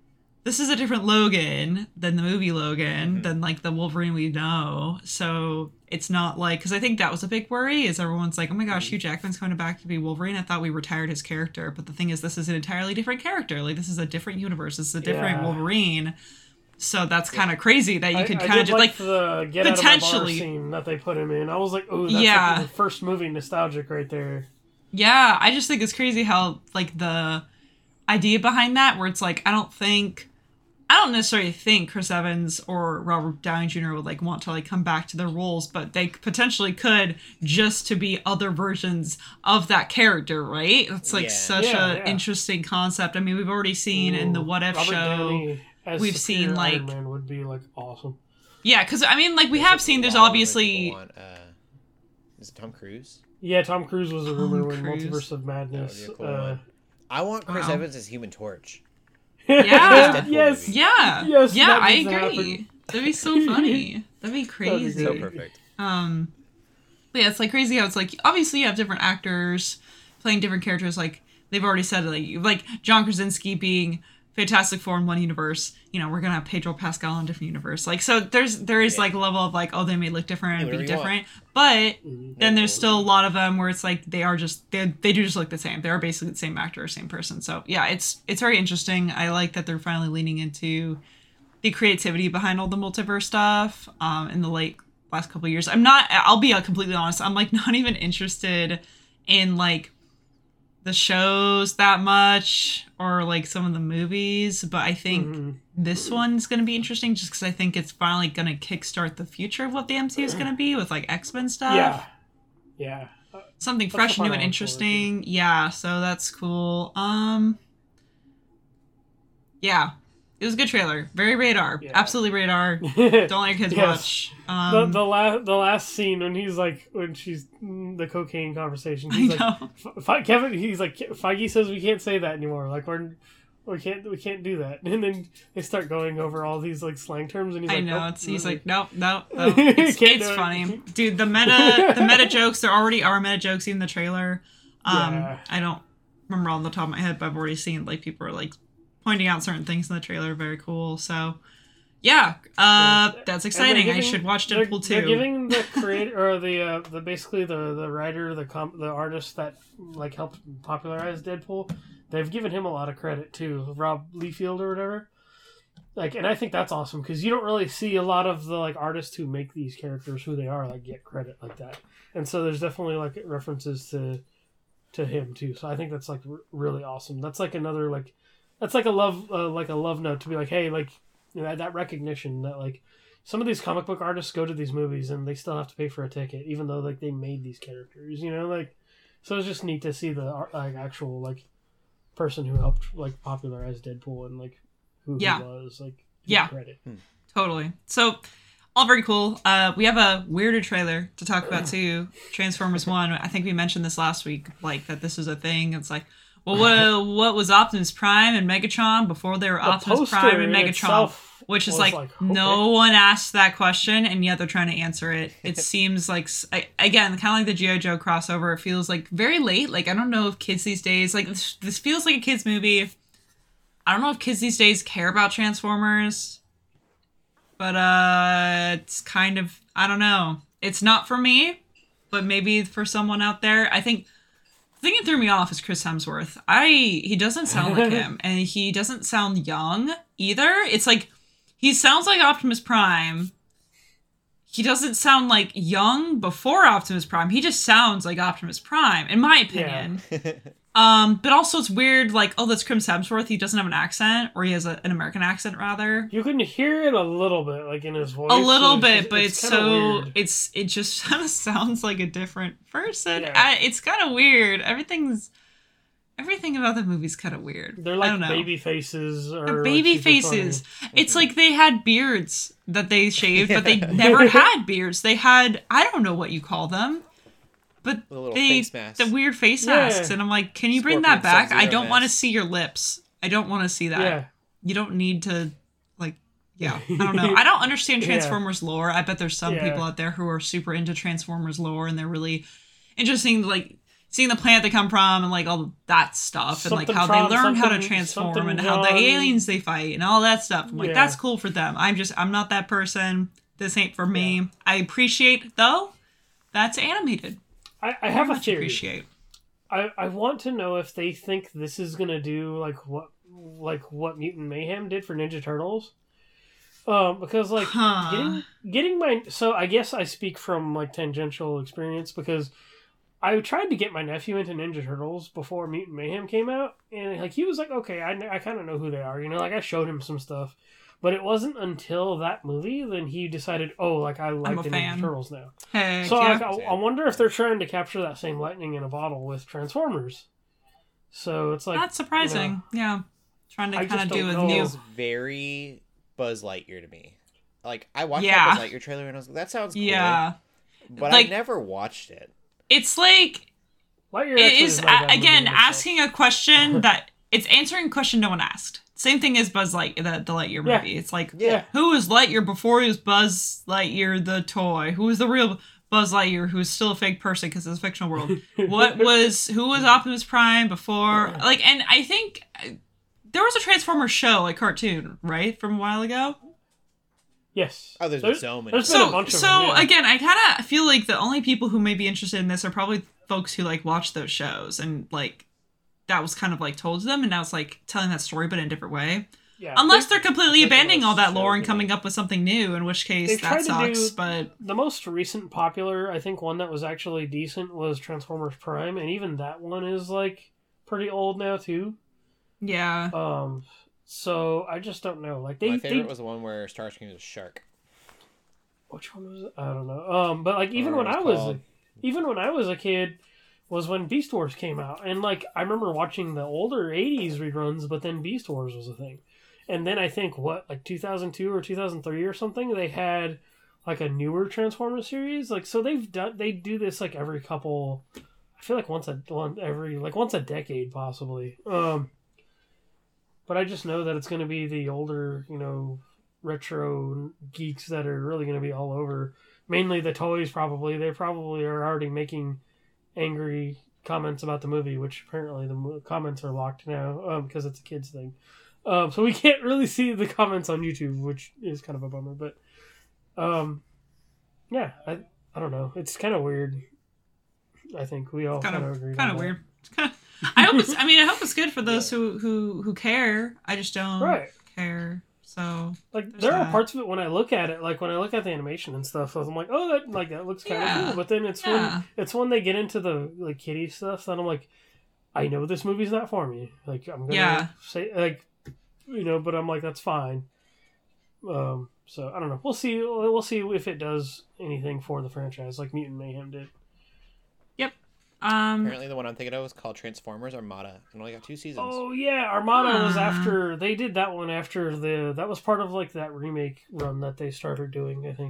Logan than the movie Logan, than like the Wolverine we know. So it's not like, because I think that was a big worry, is everyone's like, oh my gosh, Hugh Jackman's coming back to be Wolverine. I thought we retired his character. But the thing is, this is an entirely different character. Like, this is a different universe. This is a different Wolverine. So that's kind of crazy that you could kind of just like the get out of my bar scene that they put him in. I was like, oh, that's like the first movie nostalgic right there. Yeah, I just think it's crazy how like the idea behind that, where it's like I don't necessarily think Chris Evans or Robert Downey Jr. would like want to like come back to their roles, but they potentially could, just to be other versions of that character, right? It's like such a interesting concept. I mean, we've already seen in the What If Robert show. Downey as we've seen like Iron Man would be like awesome. Yeah, because I mean, like we have seen. There's obviously. Is it Tom Cruise? Yeah, Tom Cruise was a rumor when Multiverse of Madness. Cool I want Chris Evans as Human Torch. Yeah. Yes. Yeah. Yes. Yeah. I agree. That'd be so funny. That'd be crazy. So perfect. But yeah, it's like crazy how it's like obviously you have different actors playing different characters. Like they've already said, like John Krasinski being Fantastic Four in one universe, you know, we're gonna have Pedro Pascal in a different universe. Like, so there is like a level of like, oh, they may look different and be different, but then there's still a lot of them where it's like they do just look the same. They're basically the same actor or same person. So yeah, it's very interesting. I like that they're finally leaning into the creativity behind all the multiverse stuff. In the last couple of years, I'll be completely honest. I'm like not even interested in like the shows that much or like some of the movies, but I think this one's going to be interesting just because I think it's finally going to kickstart the future of what the MCU is going to be with like X-Men stuff. Yeah. Something fresh, new, and interesting. Yeah, so that's cool. Yeah. It was a good trailer. Very radar. Yeah. Absolutely radar. Don't let your kids watch. The last scene when she's the cocaine conversation. He's Kevin. He's like, Feige says we can't say that anymore. Like we can't do that. And then they start going over all these like slang terms, and he's like, nope. It's funny, dude. The meta jokes. There already are meta jokes in the trailer. I don't remember on the top of my head, but I've already seen like people are like pointing out certain things in the trailer. Very cool. So yeah, that's exciting. I should watch Deadpool 2. They're giving the creator or the basically the writer, the artist that like helped popularize Deadpool. They've given him a lot of credit too, Rob Liefeld or whatever. Like, and I think that's awesome because you don't really see a lot of the like artists who make these characters who they are like get credit like that. And so there's definitely like references to him too. So I think that's like really awesome. That's like another like. That's like a love note to be like, hey, like, you know, that recognition that like some of these comic book artists go to these movies and they still have to pay for a ticket, even though like they made these characters, you know, like. So it's just neat to see the like actual like person who helped like popularize Deadpool and like who he was like. Credit. Totally. So all very cool. We have a weirder trailer to talk about too. Transformers 1. I think we mentioned this last week, like that this is a thing. It's like. Well, what was Optimus Prime and Megatron before they were Optimus Prime and Megatron? Which is like no one asked that question, and yet they're trying to answer it. It seems like, again, kind of like the G.I. Joe crossover. It feels like very late. Like, I don't know if kids these days, like, this feels like a kid's movie. I don't know if kids these days care about Transformers. But, it's kind of, I don't know. It's not for me, but maybe for someone out there. I think thing that threw me off is Chris Hemsworth. He doesn't sound like him, and he doesn't sound young either. It's like he sounds like Optimus Prime. He doesn't sound like young before Optimus Prime. He just sounds like Optimus Prime, in my opinion. Yeah. But also it's weird, like, oh, that's Chris Hemsworth. He doesn't have an accent, or he has an American accent, rather. You can hear it a little bit, like, in his voice. A little bit, but it's so... weird. It just kind of sounds like a different person. Yeah. It's kind of weird. Everything about the movie's kind of weird. They're I like don't know. baby faces. Or They're baby like, super faces. funny. It's like they had beards that they shaved, but they never had beards. They had, I don't know what you call them, but The little face masks. the weird face Yeah. masks. And I'm like, can you bring Scorpion that back? Sub-Zero I don't want to mask. see your lips. I don't want to see that. Yeah. You don't need to, like, yeah. I don't know. I don't understand Yeah. Transformers lore. I bet there's some Yeah. people out there who are super into Transformers lore, and they're really interesting, like, seeing the planet they come from and, like, all that stuff. And, like, Something how from- they learn how to something- transform something and how the John- aliens they fight and all that stuff. I'm like, Yeah. that's cool for them. I'm not that person. This ain't for me. I appreciate, though, that's animated. I Very have a much theory. appreciate. I want to know if they think this is gonna do like what Mutant Mayhem did for Ninja Turtles. Because like Huh. getting my, so I guess I speak from like tangential experience, because I tried to get my nephew into Ninja Turtles before Mutant Mayhem came out, and like he was like, okay, I kind of know who they are, you know, like I showed him some stuff, but it wasn't until that movie then he decided, oh, like I like a the fan. Ninja Turtles now. Heck So yeah. like, I wonder if they're trying to capture that same lightning in a bottle with Transformers. So it's like, That's surprising. Yeah. Trying to I kind just of do don't with know. new. Feels very Buzz Lightyear to me. Like, I watched Yeah. that Buzz Lightyear trailer and I was like, that sounds cool. Yeah. But Like- I never watched it. It's like, Lightyear it actually is, not a bad movie again, in itself. asking a question that it's answering a question no one asked. Same thing as Buzz Lightyear, the Lightyear Yeah. movie. It's like, Yeah. who was Lightyear before he was Buzz Lightyear the toy? Who was the real Buzz Lightyear who is still a fake person because it's a fictional world? Who was Optimus Prime before? Like, and I think there was a Transformers show, like cartoon, right? From a while ago? Yes. Oh, there's been so many. There's been a bunch of them, yeah. Again, I kind of feel like the only people who may be interested in this are probably folks who like watch those shows and like that was kind of like told to them, and now it's like telling that story but in a different way. Yeah. Unless they're completely think it abandoning all was that lore and so coming good. up with something new, in which case They've tried that to sucks. do- But The most recent popular, I think, one that was actually decent was Transformers Prime, and even that one is like pretty old now too. yeah, So I just don't know. Like My they favorite was the one where Starscream was a shark. which one was it? I don't know. But like even Or when it's I was called- a kid, was when Beast Wars came out, and like I remember watching the older '80s reruns, but then Beast Wars was a thing, and then I think like 2002 or 2003 or something, they had like a newer Transformers series. Like so they do this like every couple. I feel like once a decade possibly. But I just know that it's going to be the older, retro geeks that are really going to be all over. Mainly the toys, probably. They probably are already making angry comments about the movie, which apparently the comments are locked now because it's a kids thing. So we can't really see the comments on YouTube, which is kind of a bummer. But yeah, I don't know. It's kind of weird. I think we all kind of agree. kind of weird. I hope it's. I mean, I hope it's good for those who care. I just don't Right. care. So Like there are that. parts of it when I look at it, like when I look at the animation and stuff, I'm like, oh, that looks kind of Yeah. cool. But then it's when they get into the like kitty stuff that I'm like, I know this movie's not for me. Like I'm gonna say like, but I'm like that's fine. So I don't know. We'll see. We'll see if it does anything for the franchise, like Mutant Mayhem did. Apparently, the one I'm thinking of is called Transformers Armada. It only got 2 seasons. Oh yeah, Armada was Ah. after they did that one after that was part of like that remake run that they started doing, I think.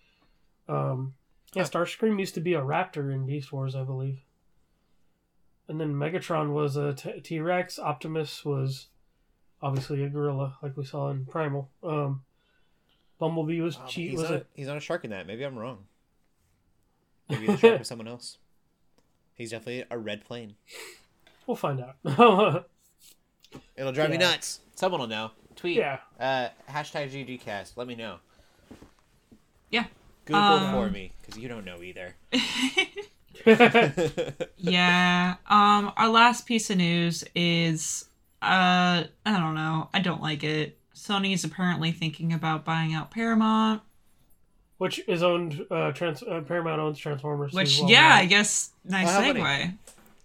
Yeah, Starscream used to be a raptor in Beast Wars, I believe. And then Megatron was a T-Rex. Optimus was obviously a gorilla, like we saw in Primal. Bumblebee was Wow, but cheat. he's not a shark in that. Maybe I'm wrong. Maybe the shark was someone else. He's definitely a red plane. We'll find out. It'll drive me Yeah. nuts. Someone will know. Tweet. Yeah. Hashtag GGCast. Let me know. yeah. Google for me, because you don't know either. Yeah. Our last piece of news is I don't know. I don't like it. Sony's apparently thinking about buying out Paramount. Which is owned, Paramount owns Transformers. Which, as well, yeah, I right? guess nice Well, how segue.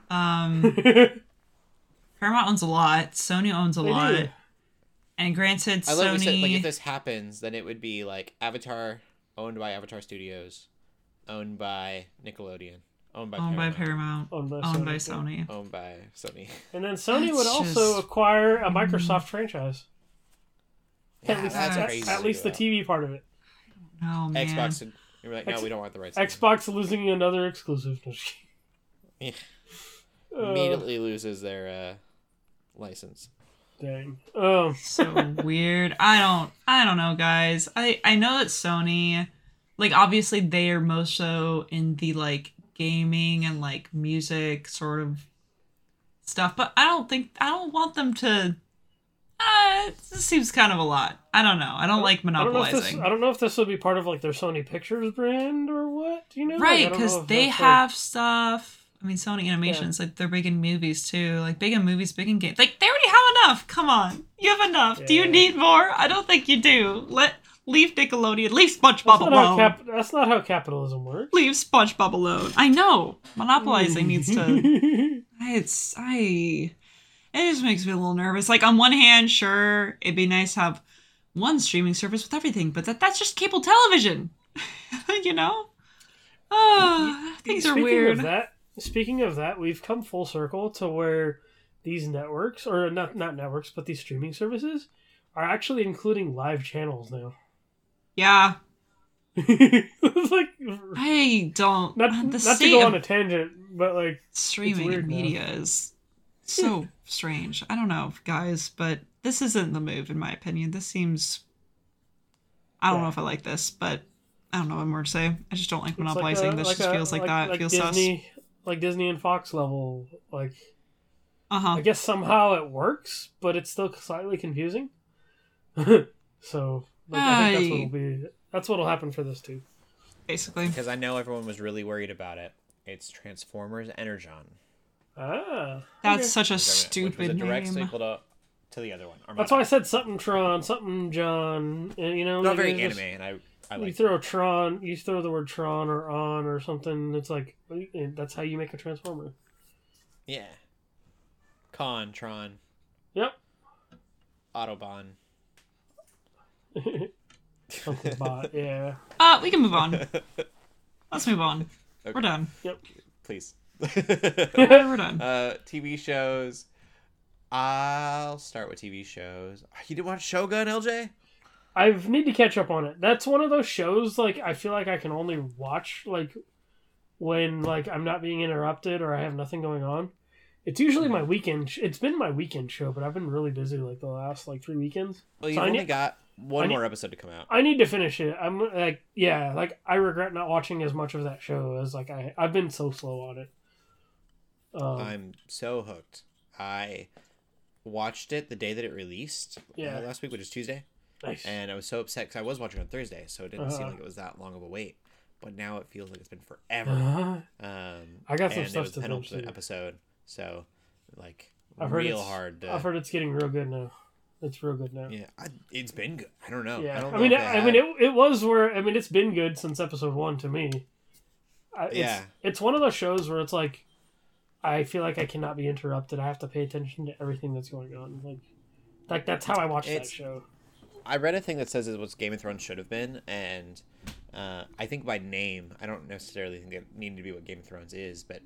They Paramount owns a lot. Sony owns a lot. do. And granted, I love we said, like, Sony. if this happens, then it would be like Avatar, owned by Avatar Studios, owned by Nickelodeon, owned by Owned by Paramount, Paramount. Owned by Owned by Sony. Sony. owned by Sony. And then Sony would That's also just- acquire a Microsoft franchise. Yeah, at least, that's at- crazy. at least the TV part of it. Oh, man. Xbox, and you were like, no, X- we don't want the rights. Xbox losing another exclusive. No, just Yeah. kidding. Immediately loses their license. Dang. So weird. I don't know, guys. I know that Sony, like, obviously they are most so in the like gaming and like music sort of stuff, but I don't want them to. This seems kind of a lot. I don't know. I don't like monopolizing. I don't know if this would be part of like their Sony Pictures brand or what. Do you know? Like, I Right, don't know because if they that's, have stuff. I mean, Sony Animations, like, they're big in movies, too. Like, big in movies, big in games. Like, they already have enough. Come on. You have enough. Do you Yeah. need more? I don't think you do. Leave Nickelodeon. Leave SpongeBob alone. That's not how capitalism works. Leave SpongeBob alone. I know. Monopolizing needs to... It just makes me a little nervous. Like, on one hand, sure, it'd be nice to have one streaming service with everything, but that's just cable television. You know? Oh, things are weird. Speaking of that, we've come full circle to where these networks, or not networks, but these streaming services, are actually including live channels now. Yeah. It's like, I don't. not The to state go of on a tangent, but like, streaming weird and now. media is so strange. I don't know, guys, but this isn't the move, in my opinion. This seems. I don't know if I like this, but I don't know what more to say. I just don't like it's monopolizing. This just feels like that. It feels Disney, sus. like Disney and Fox level. Like, Uh-huh. I guess somehow it works, but it's still slightly confusing. So, like, I think that's what'll happen for this too. Basically. Because I know everyone was really worried about it. It's Transformers Energon. Ah, That's okay. such a Which was stupid a direct name. sequel to the other one. Armada. That's why I said something Tron, something John. And, you know, Not like, very it's anime, just- and I You like throw Tron, you throw the word Tron or on or something. It's like that's how you make a Transformer. Yeah. Tron, Yep. Autobahn. Something bot. Yeah. We can move on. Let's move on. Okay. We're done. Yep. Please. We're done. TV shows. I'll start with TV shows. You didn't watch Shogun, LJ? I need to catch up on it. That's one of those shows like I feel like I can only watch like when like I'm not being interrupted or I have nothing going on. It's usually my weekend. It's been my weekend show, but I've been really busy like the last like 3 weekends. Well, you've So I only need- got one I need- more episode to come out. I need to finish it. I'm like like I regret not watching as much of that show as like I've been so slow on it. I'm so hooked. I watched it the day that it released. Yeah. Last week, which is Tuesday. Nice. And I was so upset because I was watching on Thursday, so it didn't seem Uh-huh. like it was that long of a wait. But now it feels like it's been forever. I got some and stuff it was to the finish, penultimate too. episode, so like I've heard real it's- hard. To, I've heard it's getting real good now. It's real good now. yeah, it's been good. I don't know. Yeah, I don't I know mean, if they had- it was where it's been good since episode 1 to me. It's one of those shows where it's like, I feel like I cannot be interrupted. I have to pay attention to everything that's going on. Like that's how I watch that show. I read a thing that says it's what Game of Thrones should have been, and I think by name, I don't necessarily think it needed to be what Game of Thrones is, but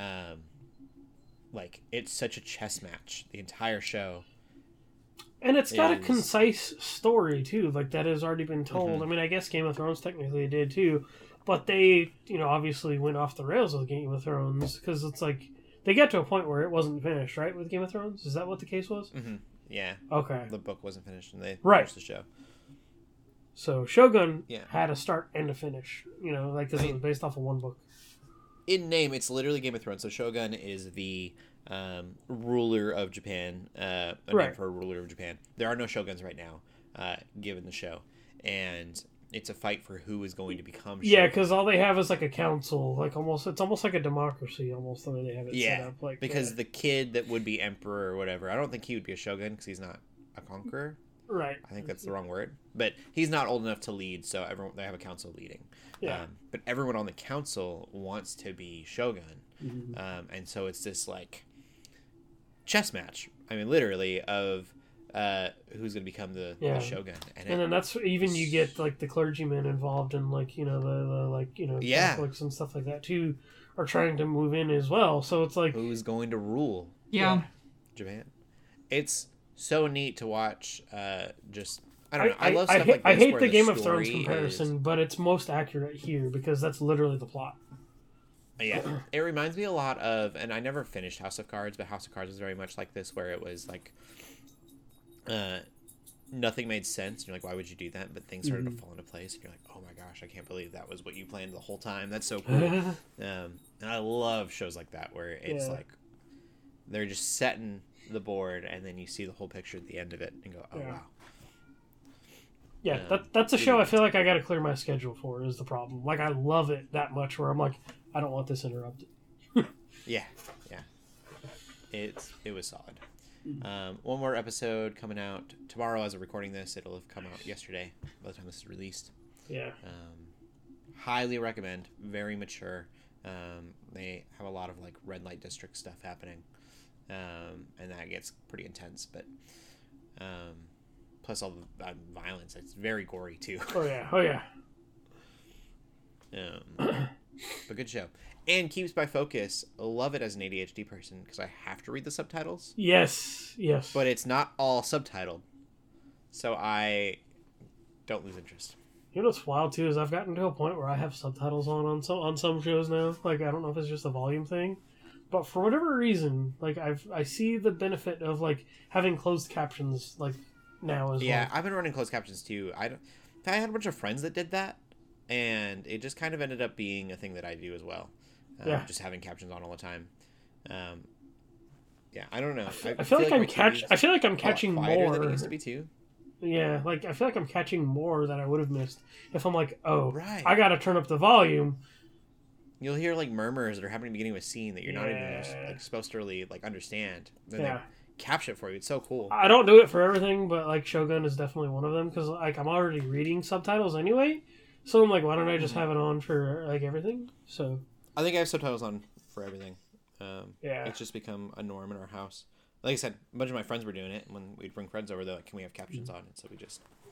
like it's such a chess match, the entire show. And it's got a is- concise story too, like that has already been told. Mm-hmm. I mean, I guess Game of Thrones technically did too, but they, obviously went off the rails with Game of Thrones because it's like they got to a point where it wasn't finished, right? With Game of Thrones, is that what the case was? Mm-hmm. Yeah, Okay, the book wasn't finished, and they Right. finished the show. so Shogun Yeah. had a start and a finish, like because it was based off of one book. In name, it's literally Game of Thrones. So Shogun is the ruler of Japan, a name Right. for a ruler of Japan. There are no shoguns right now, given the show, and it's a fight for who is going to become Yeah, Shogun. because all they have is like a council, like it's almost like a democracy, almost the way they have it set Yeah, up. Like because the kid that would be emperor or whatever, I don't think he would be a shogun because he's not a conqueror. right, I think that's the wrong word, but he's not old enough to lead, so they have a council leading. Yeah. But everyone on the council wants to be shogun, Mm-hmm. and so it's this like chess match. I mean, literally of who's going to become the shogun, and then that's even you get like the clergymen involved in like the like Catholics and stuff like that too are trying to move in as well. So it's like who's going to rule Japan. It's so neat to watch. Just I don't know. I love stuff like this. I hate where the Game of Thrones story comparison, but it's most accurate here because that's literally the plot. Yeah, it reminds me a lot of, and I never finished House of Cards, but House of Cards is very much like this, where it was like, nothing made sense. You're like, why would you do that? But things started to fall into place, and you're like, oh my gosh, I can't believe that was what you planned the whole time. That's so cool. And I love shows like that where it's like they're just setting the board, and then you see the whole picture at the end of it, and go, oh wow. Yeah, that's a show I feel like I got to clear my schedule for is the problem. Like I love it that much where I'm like, I don't want this interrupted. Yeah. It was solid. One more episode coming out tomorrow as we're recording this. It'll have come out yesterday by the time this is released. Yeah. Highly recommend. Very mature. They have a lot of like red light district stuff happening. And that gets pretty intense, but plus all the violence. It's very gory too. Oh yeah. But good show. And keeps my focus. Love it as an ADHD person because I have to read the subtitles. Yes. But it's not all subtitled, so I don't lose interest. You know what's wild too is I've gotten to a point where I have subtitles on some shows now. Like I don't know if it's just a volume thing, but for whatever reason, like I see the benefit of like having closed captions like now as well. Yeah, I've been running closed captions too. I had a bunch of friends that did that, and it just kind of ended up being a thing that I do as well. Just having captions on all the time. Yeah, I don't know. I feel like I'm catching more than it used to be too. Yeah, like I feel like I'm catching more that I would have missed if I'm like, oh, right. I got to turn up the volume. You'll hear like murmurs that are happening at the beginning of a scene that you're not even like supposed to really like understand. Then they capture it for you. It's so cool. I don't do it for everything, but like Shogun is definitely one of them because like I'm already reading subtitles anyway. So I'm like, why don't I just have it on for like everything? So I think I have subtitles on for everything. It's just become a norm in our house. Like I said, a bunch of my friends were doing it. When we'd bring friends over, they're like, can we have captions on? And so we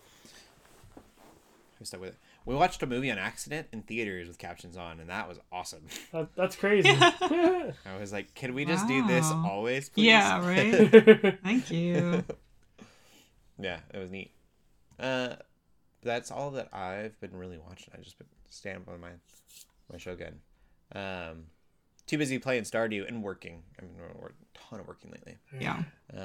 stuck with it. We watched a movie on accident in theaters with captions on, and that was awesome. That's crazy. I was like, can we just do this always, please? Yeah, right? Thank you. Yeah, it was neat. That's all that I've been really watching. I've just been staying up on my Shogun. Too busy playing Stardew and working. I mean, a ton of working lately. Yeah.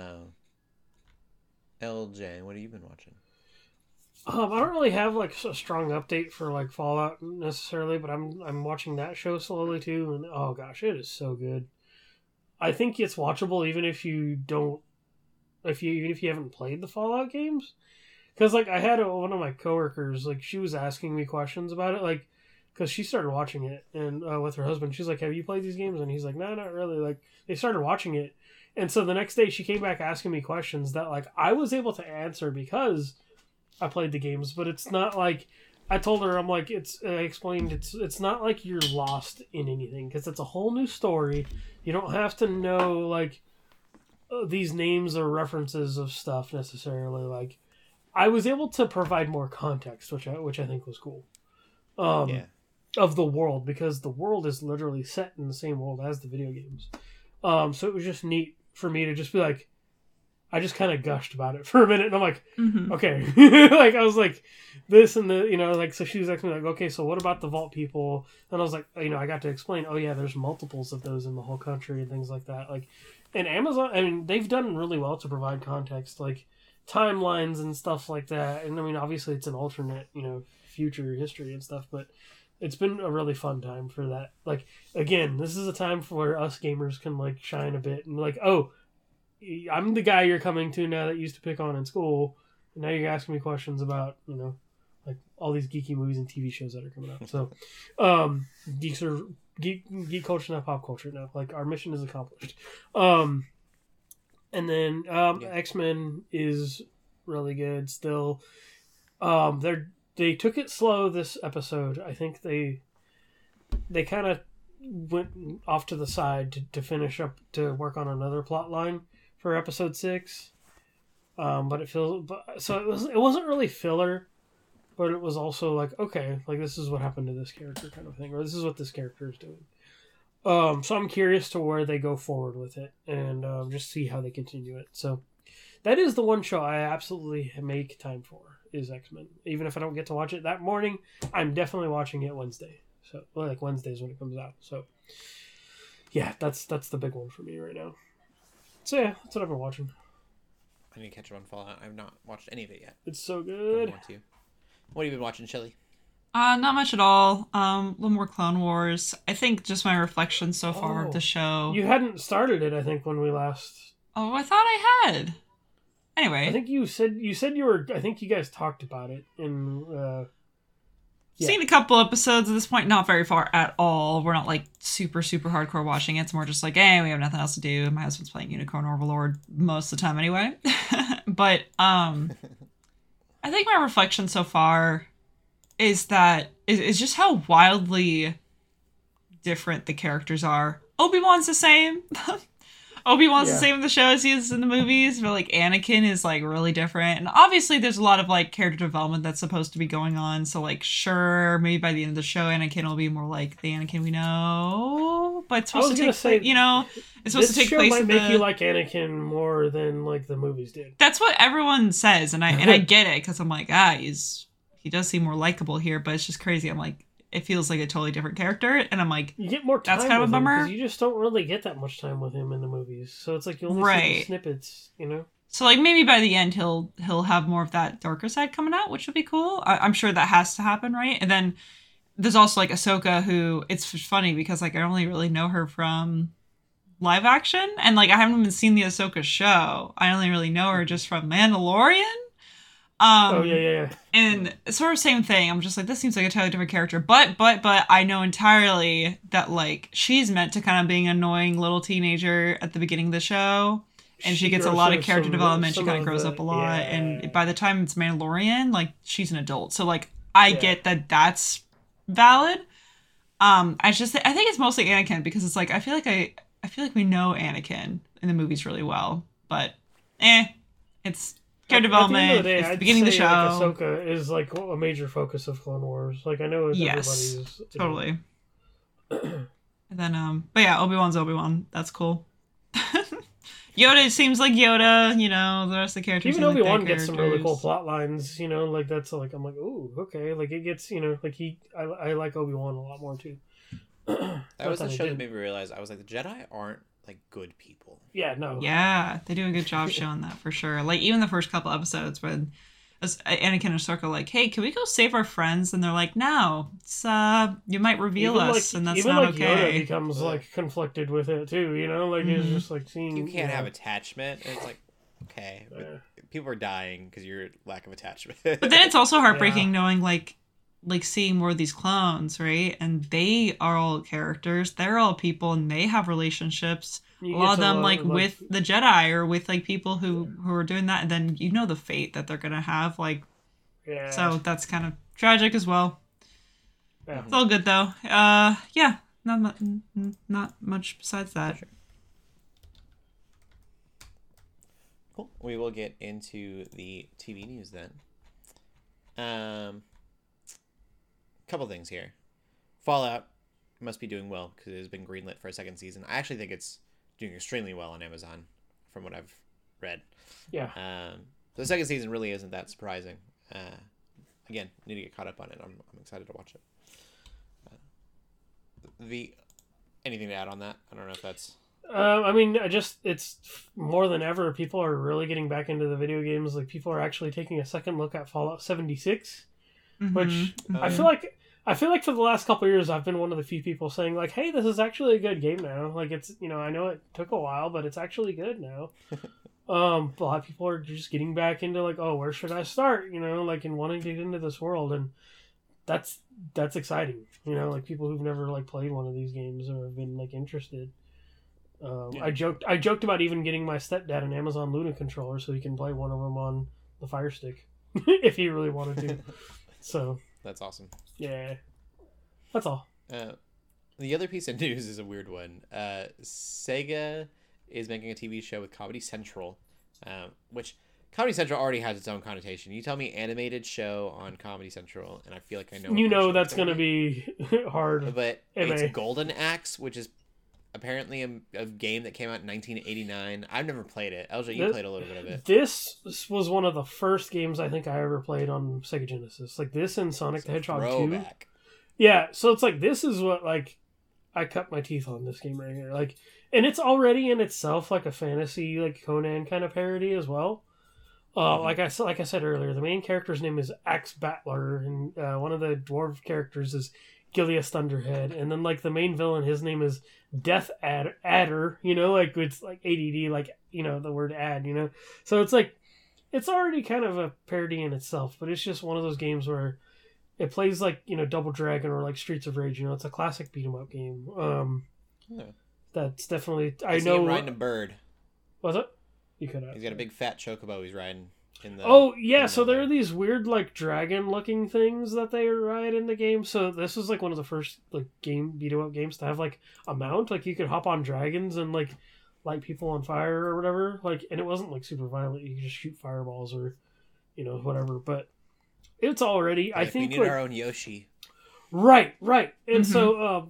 LJ, what have you been watching? I don't really have like a strong update for like Fallout necessarily, but I'm watching that show slowly too, and oh gosh, it is so good. I think it's watchable even if you haven't played the Fallout games, because like I had one of my coworkers, like she was asking me questions about it, like because she started watching it and with her husband, she's like, "Have you played these games?" And he's like, "No, not really." Like they started watching it, and so the next day she came back asking me questions that like I was able to answer because I played the games, but it's not like I told her, I'm like, I explained it's not like you're lost in anything because it's a whole new story. You don't have to know like these names or references of stuff necessarily. Like I was able to provide more context, which I think was cool. Of the world, because the world is literally set in the same world as the video games. So it was just neat for me to just be like, I just kind of gushed about it for a minute, and I'm like, okay. Like, I was like, this and the, like, so she was asking me, like, okay, so what about the Vault people? And I was like, I got to explain, oh, yeah, there's multiples of those in the whole country and things like that. Like, and Amazon, I mean, they've done really well to provide context, like, timelines and stuff like that. And, I mean, obviously, it's an alternate, future history and stuff, but it's been a really fun time for that. Like, again, this is a time for where us gamers can, like, shine a bit and, like, oh, I'm the guy you're coming to now that you used to pick on in school. And now you're asking me questions about, like all these geeky movies and TV shows that are coming out. So, geeks are geek culture, not pop culture now. Like our mission is accomplished. And then X-Men is really good still. They took it slow this episode. I think they kind of went off to the side to finish up to work on another plot line for episode 6. But it wasn't really filler, but it was also like, okay, like this is what happened to this character kind of thing, or this is what this character is doing. So I'm curious to where they go forward with it and just see how they continue it. So that is the one show I absolutely make time for is X-Men. Even if I don't get to watch it that morning, I'm definitely watching it Wednesday. So like Wednesdays when it comes out. So yeah, that's the big one for me right now. So yeah, that's what I've been watching. I need to catch up on Fallout. I've not watched any of it yet. It's so good. I want to. What have you been watching, Chili? Not much at all. A little more Clone Wars. I think just my reflection so far of the show. You hadn't started it, I think, when we last. Oh, I thought I had. Anyway, I think you said you were. I think you guys talked about it in. Seen a couple episodes at this point. Not very far at all. We're not like super hardcore watching it. It's more just like, hey, we have nothing else to do. My husband's playing Unicorn Overlord most of the time anyway. But I think my reflection so far is just how wildly different the characters are. Obi-Wan's the same. Obi-Wan's the same in the show as he is in the movies, but like Anakin is like really different. And obviously there's a lot of like character development that's supposed to be going on. So like sure, maybe by the end of the show Anakin will be more like the Anakin we know. But it's supposed to take place, it's supposed to take place. This show might make you like Anakin more than like the movies did. That's what everyone says, and I get it because I'm like, he does seem more likable here, but it's just crazy. I'm like, it feels like a totally different character, and I'm like, you get more time. That's kind of a bummer. You just don't really get that much time with him in the movies, so it's like you only see the snippets, So like maybe by the end he'll have more of that darker side coming out, which would be cool. I'm sure that has to happen, right? And then there's also like Ahsoka, who it's funny because like I only really know her from live action, and like I haven't even seen the Ahsoka show. I only really know her just from Mandalorian. Yeah. And sort of same thing. I'm just like, this seems like a totally different character. But I know entirely that like she's meant to kind of being an annoying little teenager at the beginning of the show. And she gets a lot of character development. She kind of grows up a lot. Yeah. And by the time it's Mandalorian, like she's an adult. So like I get that that's valid. I think it's mostly Anakin because it's like I feel like we know Anakin in the movies really well. But it's character development. At the end of the day, it's the beginning of the show. Like Ahsoka is like a major focus of Clone Wars. Like I know everybody's totally. And then but yeah, Obi-Wan's Obi-Wan. That's cool. Yoda seems like Yoda, the rest of the characters. Even Obi-Wan gets some really cool plot lines, like that's like I'm like, ooh, okay. Like it gets, like I like Obi-Wan a lot more too. That was the show that made me realize I was like, the Jedi aren't like good people. Yeah, no. Yeah, they do a good job showing that for sure. Like even the first couple episodes when Anakin and Ahsoka are like, hey, can we go save our friends? And they're like, no, it's you might reveal us, and that's not okay. Yoda becomes like conflicted with it too, like it's just like seeing you can't have attachment. And it's like, okay, but people are dying because your lack of attachment. But then it's also heartbreaking knowing like seeing more of these clones, right? And they are all characters. They're all people, and they have relationships. A lot of them like with the Jedi or with like people who are doing that, and then the fate that they're gonna have. Like, so that's kind of tragic as well. Yeah. It's all good though. Not much besides that. Sure. Cool. We will get into the TV news then. Couple things here. Fallout must be doing well because it has been greenlit for a second season. I actually think it's doing extremely well on Amazon from what I've read. Yeah. The second season really isn't that surprising. Again, need to get caught up on it. I'm excited to watch it. Anything to add on that? I don't know if that's... it's more than ever. People are really getting back into the video games. Like, people are actually taking a second look at Fallout 76, which I feel like for the last couple of years, I've been one of the few people saying like, hey, this is actually a good game now. Like it's, I know it took a while, but it's actually good now. A lot of people are just getting back into like, oh, where should I start? Like, and wanting to get into this world, and that's exciting. Like people who've never like played one of these games or have been like interested. Yeah. I joked about even getting my stepdad an Amazon Luna controller so he can play one of them on the Fire Stick if he really wanted to. So that's awesome. Yeah, that's all. The other piece of news is a weird one. Sega is making a TV show with Comedy Central, which Comedy Central already has its own connotation. You tell me animated show on Comedy Central, and I feel like I know. That's going to be hard. But it's Golden Axe, which is apparently a game that came out in 1989. I've never played it. LJ, you played a little bit of it. This was one of the first games I think I ever played on Sega Genesis. Like this and Sonic the Hedgehog 2. Yeah, so it's like this is what like I cut my teeth on this game right here. Like, and it's already in itself like a fantasy like Conan kind of parody as well. Like I said earlier, the main character's name is Axe Battler, and one of the dwarf characters is Gilius Thunderhead, and then like the main villain, his name is Death Adder. Like it's like ADD, like the word add. So it's like it's already kind of a parody in itself, but it's just one of those games where it plays like Double Dragon or like Streets of Rage. It's a classic beat 'em up game. That's definitely I know him riding a bird. Was it? You could have. He's got a big fat chocobo he's riding. So there are these weird like dragon looking things that they ride in the game. So this was like one of the first like beat 'em up games to have like a mount. Like you could hop on dragons and like light people on fire or whatever. Like, and it wasn't like super violent. You could just shoot fireballs or whatever. But it's already I think we need our own Yoshi. Right. And so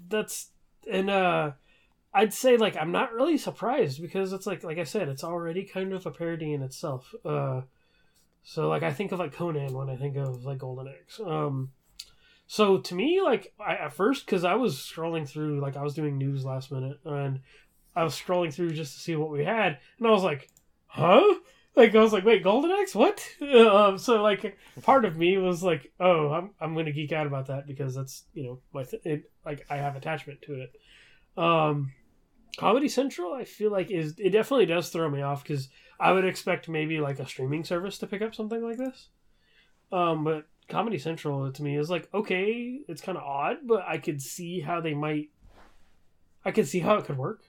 I'd say like I'm not really surprised because it's like I said, it's already kind of a parody in itself. So like I think of like Conan when I think of like Golden Axe. So to me, like at first, because I was scrolling through, like I was doing news last minute, and I was scrolling through just to see what we had, and I was like, huh? Like I was like, wait, Golden Axe, what? So like part of me was like, oh, I'm gonna geek out about that because that's like I have attachment to it. Comedy Central, I feel like it definitely does throw me off because I would expect maybe like a streaming service to pick up something like this. But Comedy Central to me is like, okay, it's kind of odd, but I could see how I could see how it could work.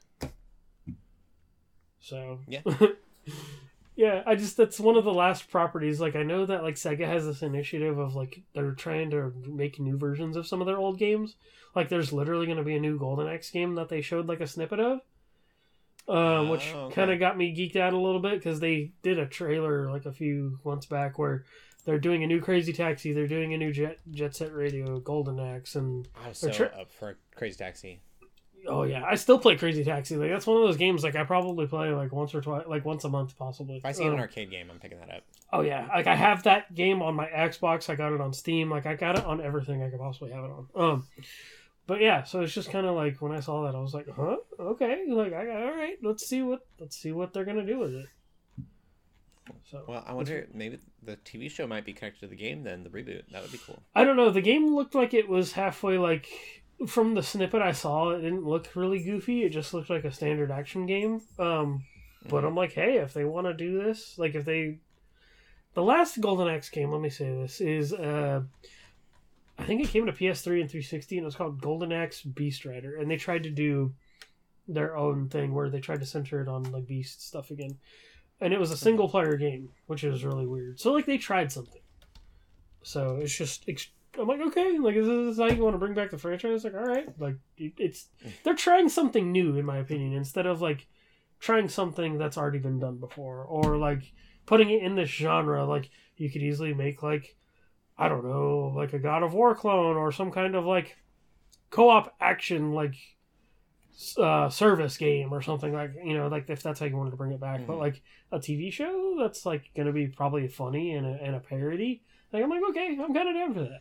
So yeah. Yeah, that's one of the last properties. Like I know that like Sega has this initiative of like they're trying to make new versions of some of their old games. Like there's literally going to be a new Golden Axe game that they showed like a snippet of, which kind of got me geeked out a little bit because they did a trailer like a few months back where they're doing a new Crazy Taxi, they're doing a new Jet Set Radio, Golden Axe, and I was so up for Crazy Taxi. Oh yeah, I still play Crazy Taxi. Like that's one of those games like I probably play like once or twice, like once a month possibly. If I see an arcade game, I'm picking that up. Oh yeah, like I have that game on my Xbox. I got it on Steam. Like I got it on everything I could possibly have it on. But yeah, so it's just kind of like when I saw that, I was like, huh, okay, like all right, let's see what they're gonna do with it. So well, I wonder maybe the TV show might be connected to the game. Then the reboot that would be cool. I don't know. The game looked like it was halfway like. From the snippet I saw, it didn't look really goofy. It just looked like a standard action game. But I'm like, hey, if they want to do this, like if they... The last Golden Axe game, let me say this, is... I think it came to PS3 and 360, and it was called Golden Axe Beast Rider. And they tried to do their own thing where they tried to center it on like Beast stuff again. And it was a single-player game, which is really weird. So like they tried something. So it's just... I'm like, okay, like, is this how you want to bring back the franchise? Like, all right, like, they're trying something new, in my opinion, instead of, like, trying something that's already been done before, or, like, putting it in this genre. Like, you could easily make, like, I don't know, like a God of War clone, or some kind of, like, co-op action, like, service game, or something, like, like, if that's how you wanted to bring it back. But, like, a TV show that's, like, going to be probably funny and a parody, like, I'm like, okay, I'm kind of down for that.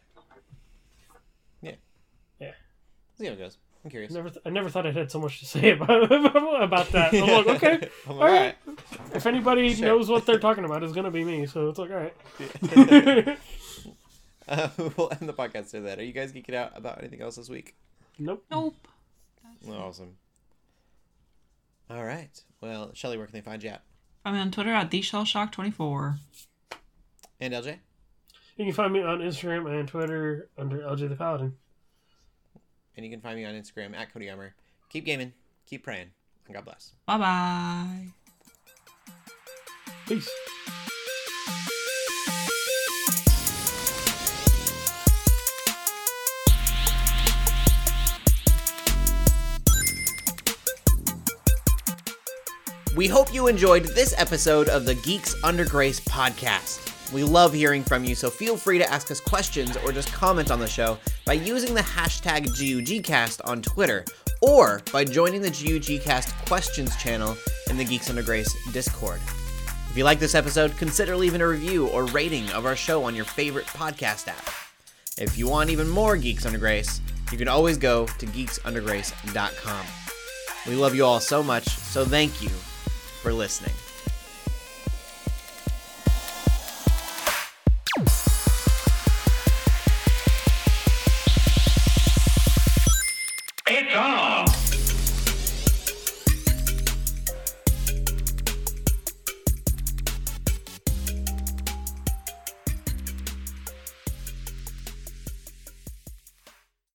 Yeah. See how it goes. I'm curious. I never thought I'd had so much to say about that. I'm like, okay, all right. If anybody knows what they're talking about, it's gonna be me. So it's like, all right. We'll end the podcast to that. Are you guys geeking out about anything else this week? Nope. Awesome. All right. Well, Shelly, where can they find you at? Find me on Twitter at TheShellShock24. And LJ? You can find me on Instagram and Twitter under LJ the Paladin. And you can find me on Instagram at Cody Armour. Keep gaming, keep praying, and God bless. Bye-bye. Peace. We hope you enjoyed this episode of the Geeks Under Grace podcast. We love hearing from you, so feel free to ask us questions or just comment on the show by using the hashtag GUGcast on Twitter, or by joining the GUGcast questions channel in the Geeks Under Grace Discord. If you like this episode, consider leaving a review or rating of our show on your favorite podcast app. If you want even more Geeks Under Grace, you can always go to geeksundergrace.com. We love you all so much, so thank you for listening.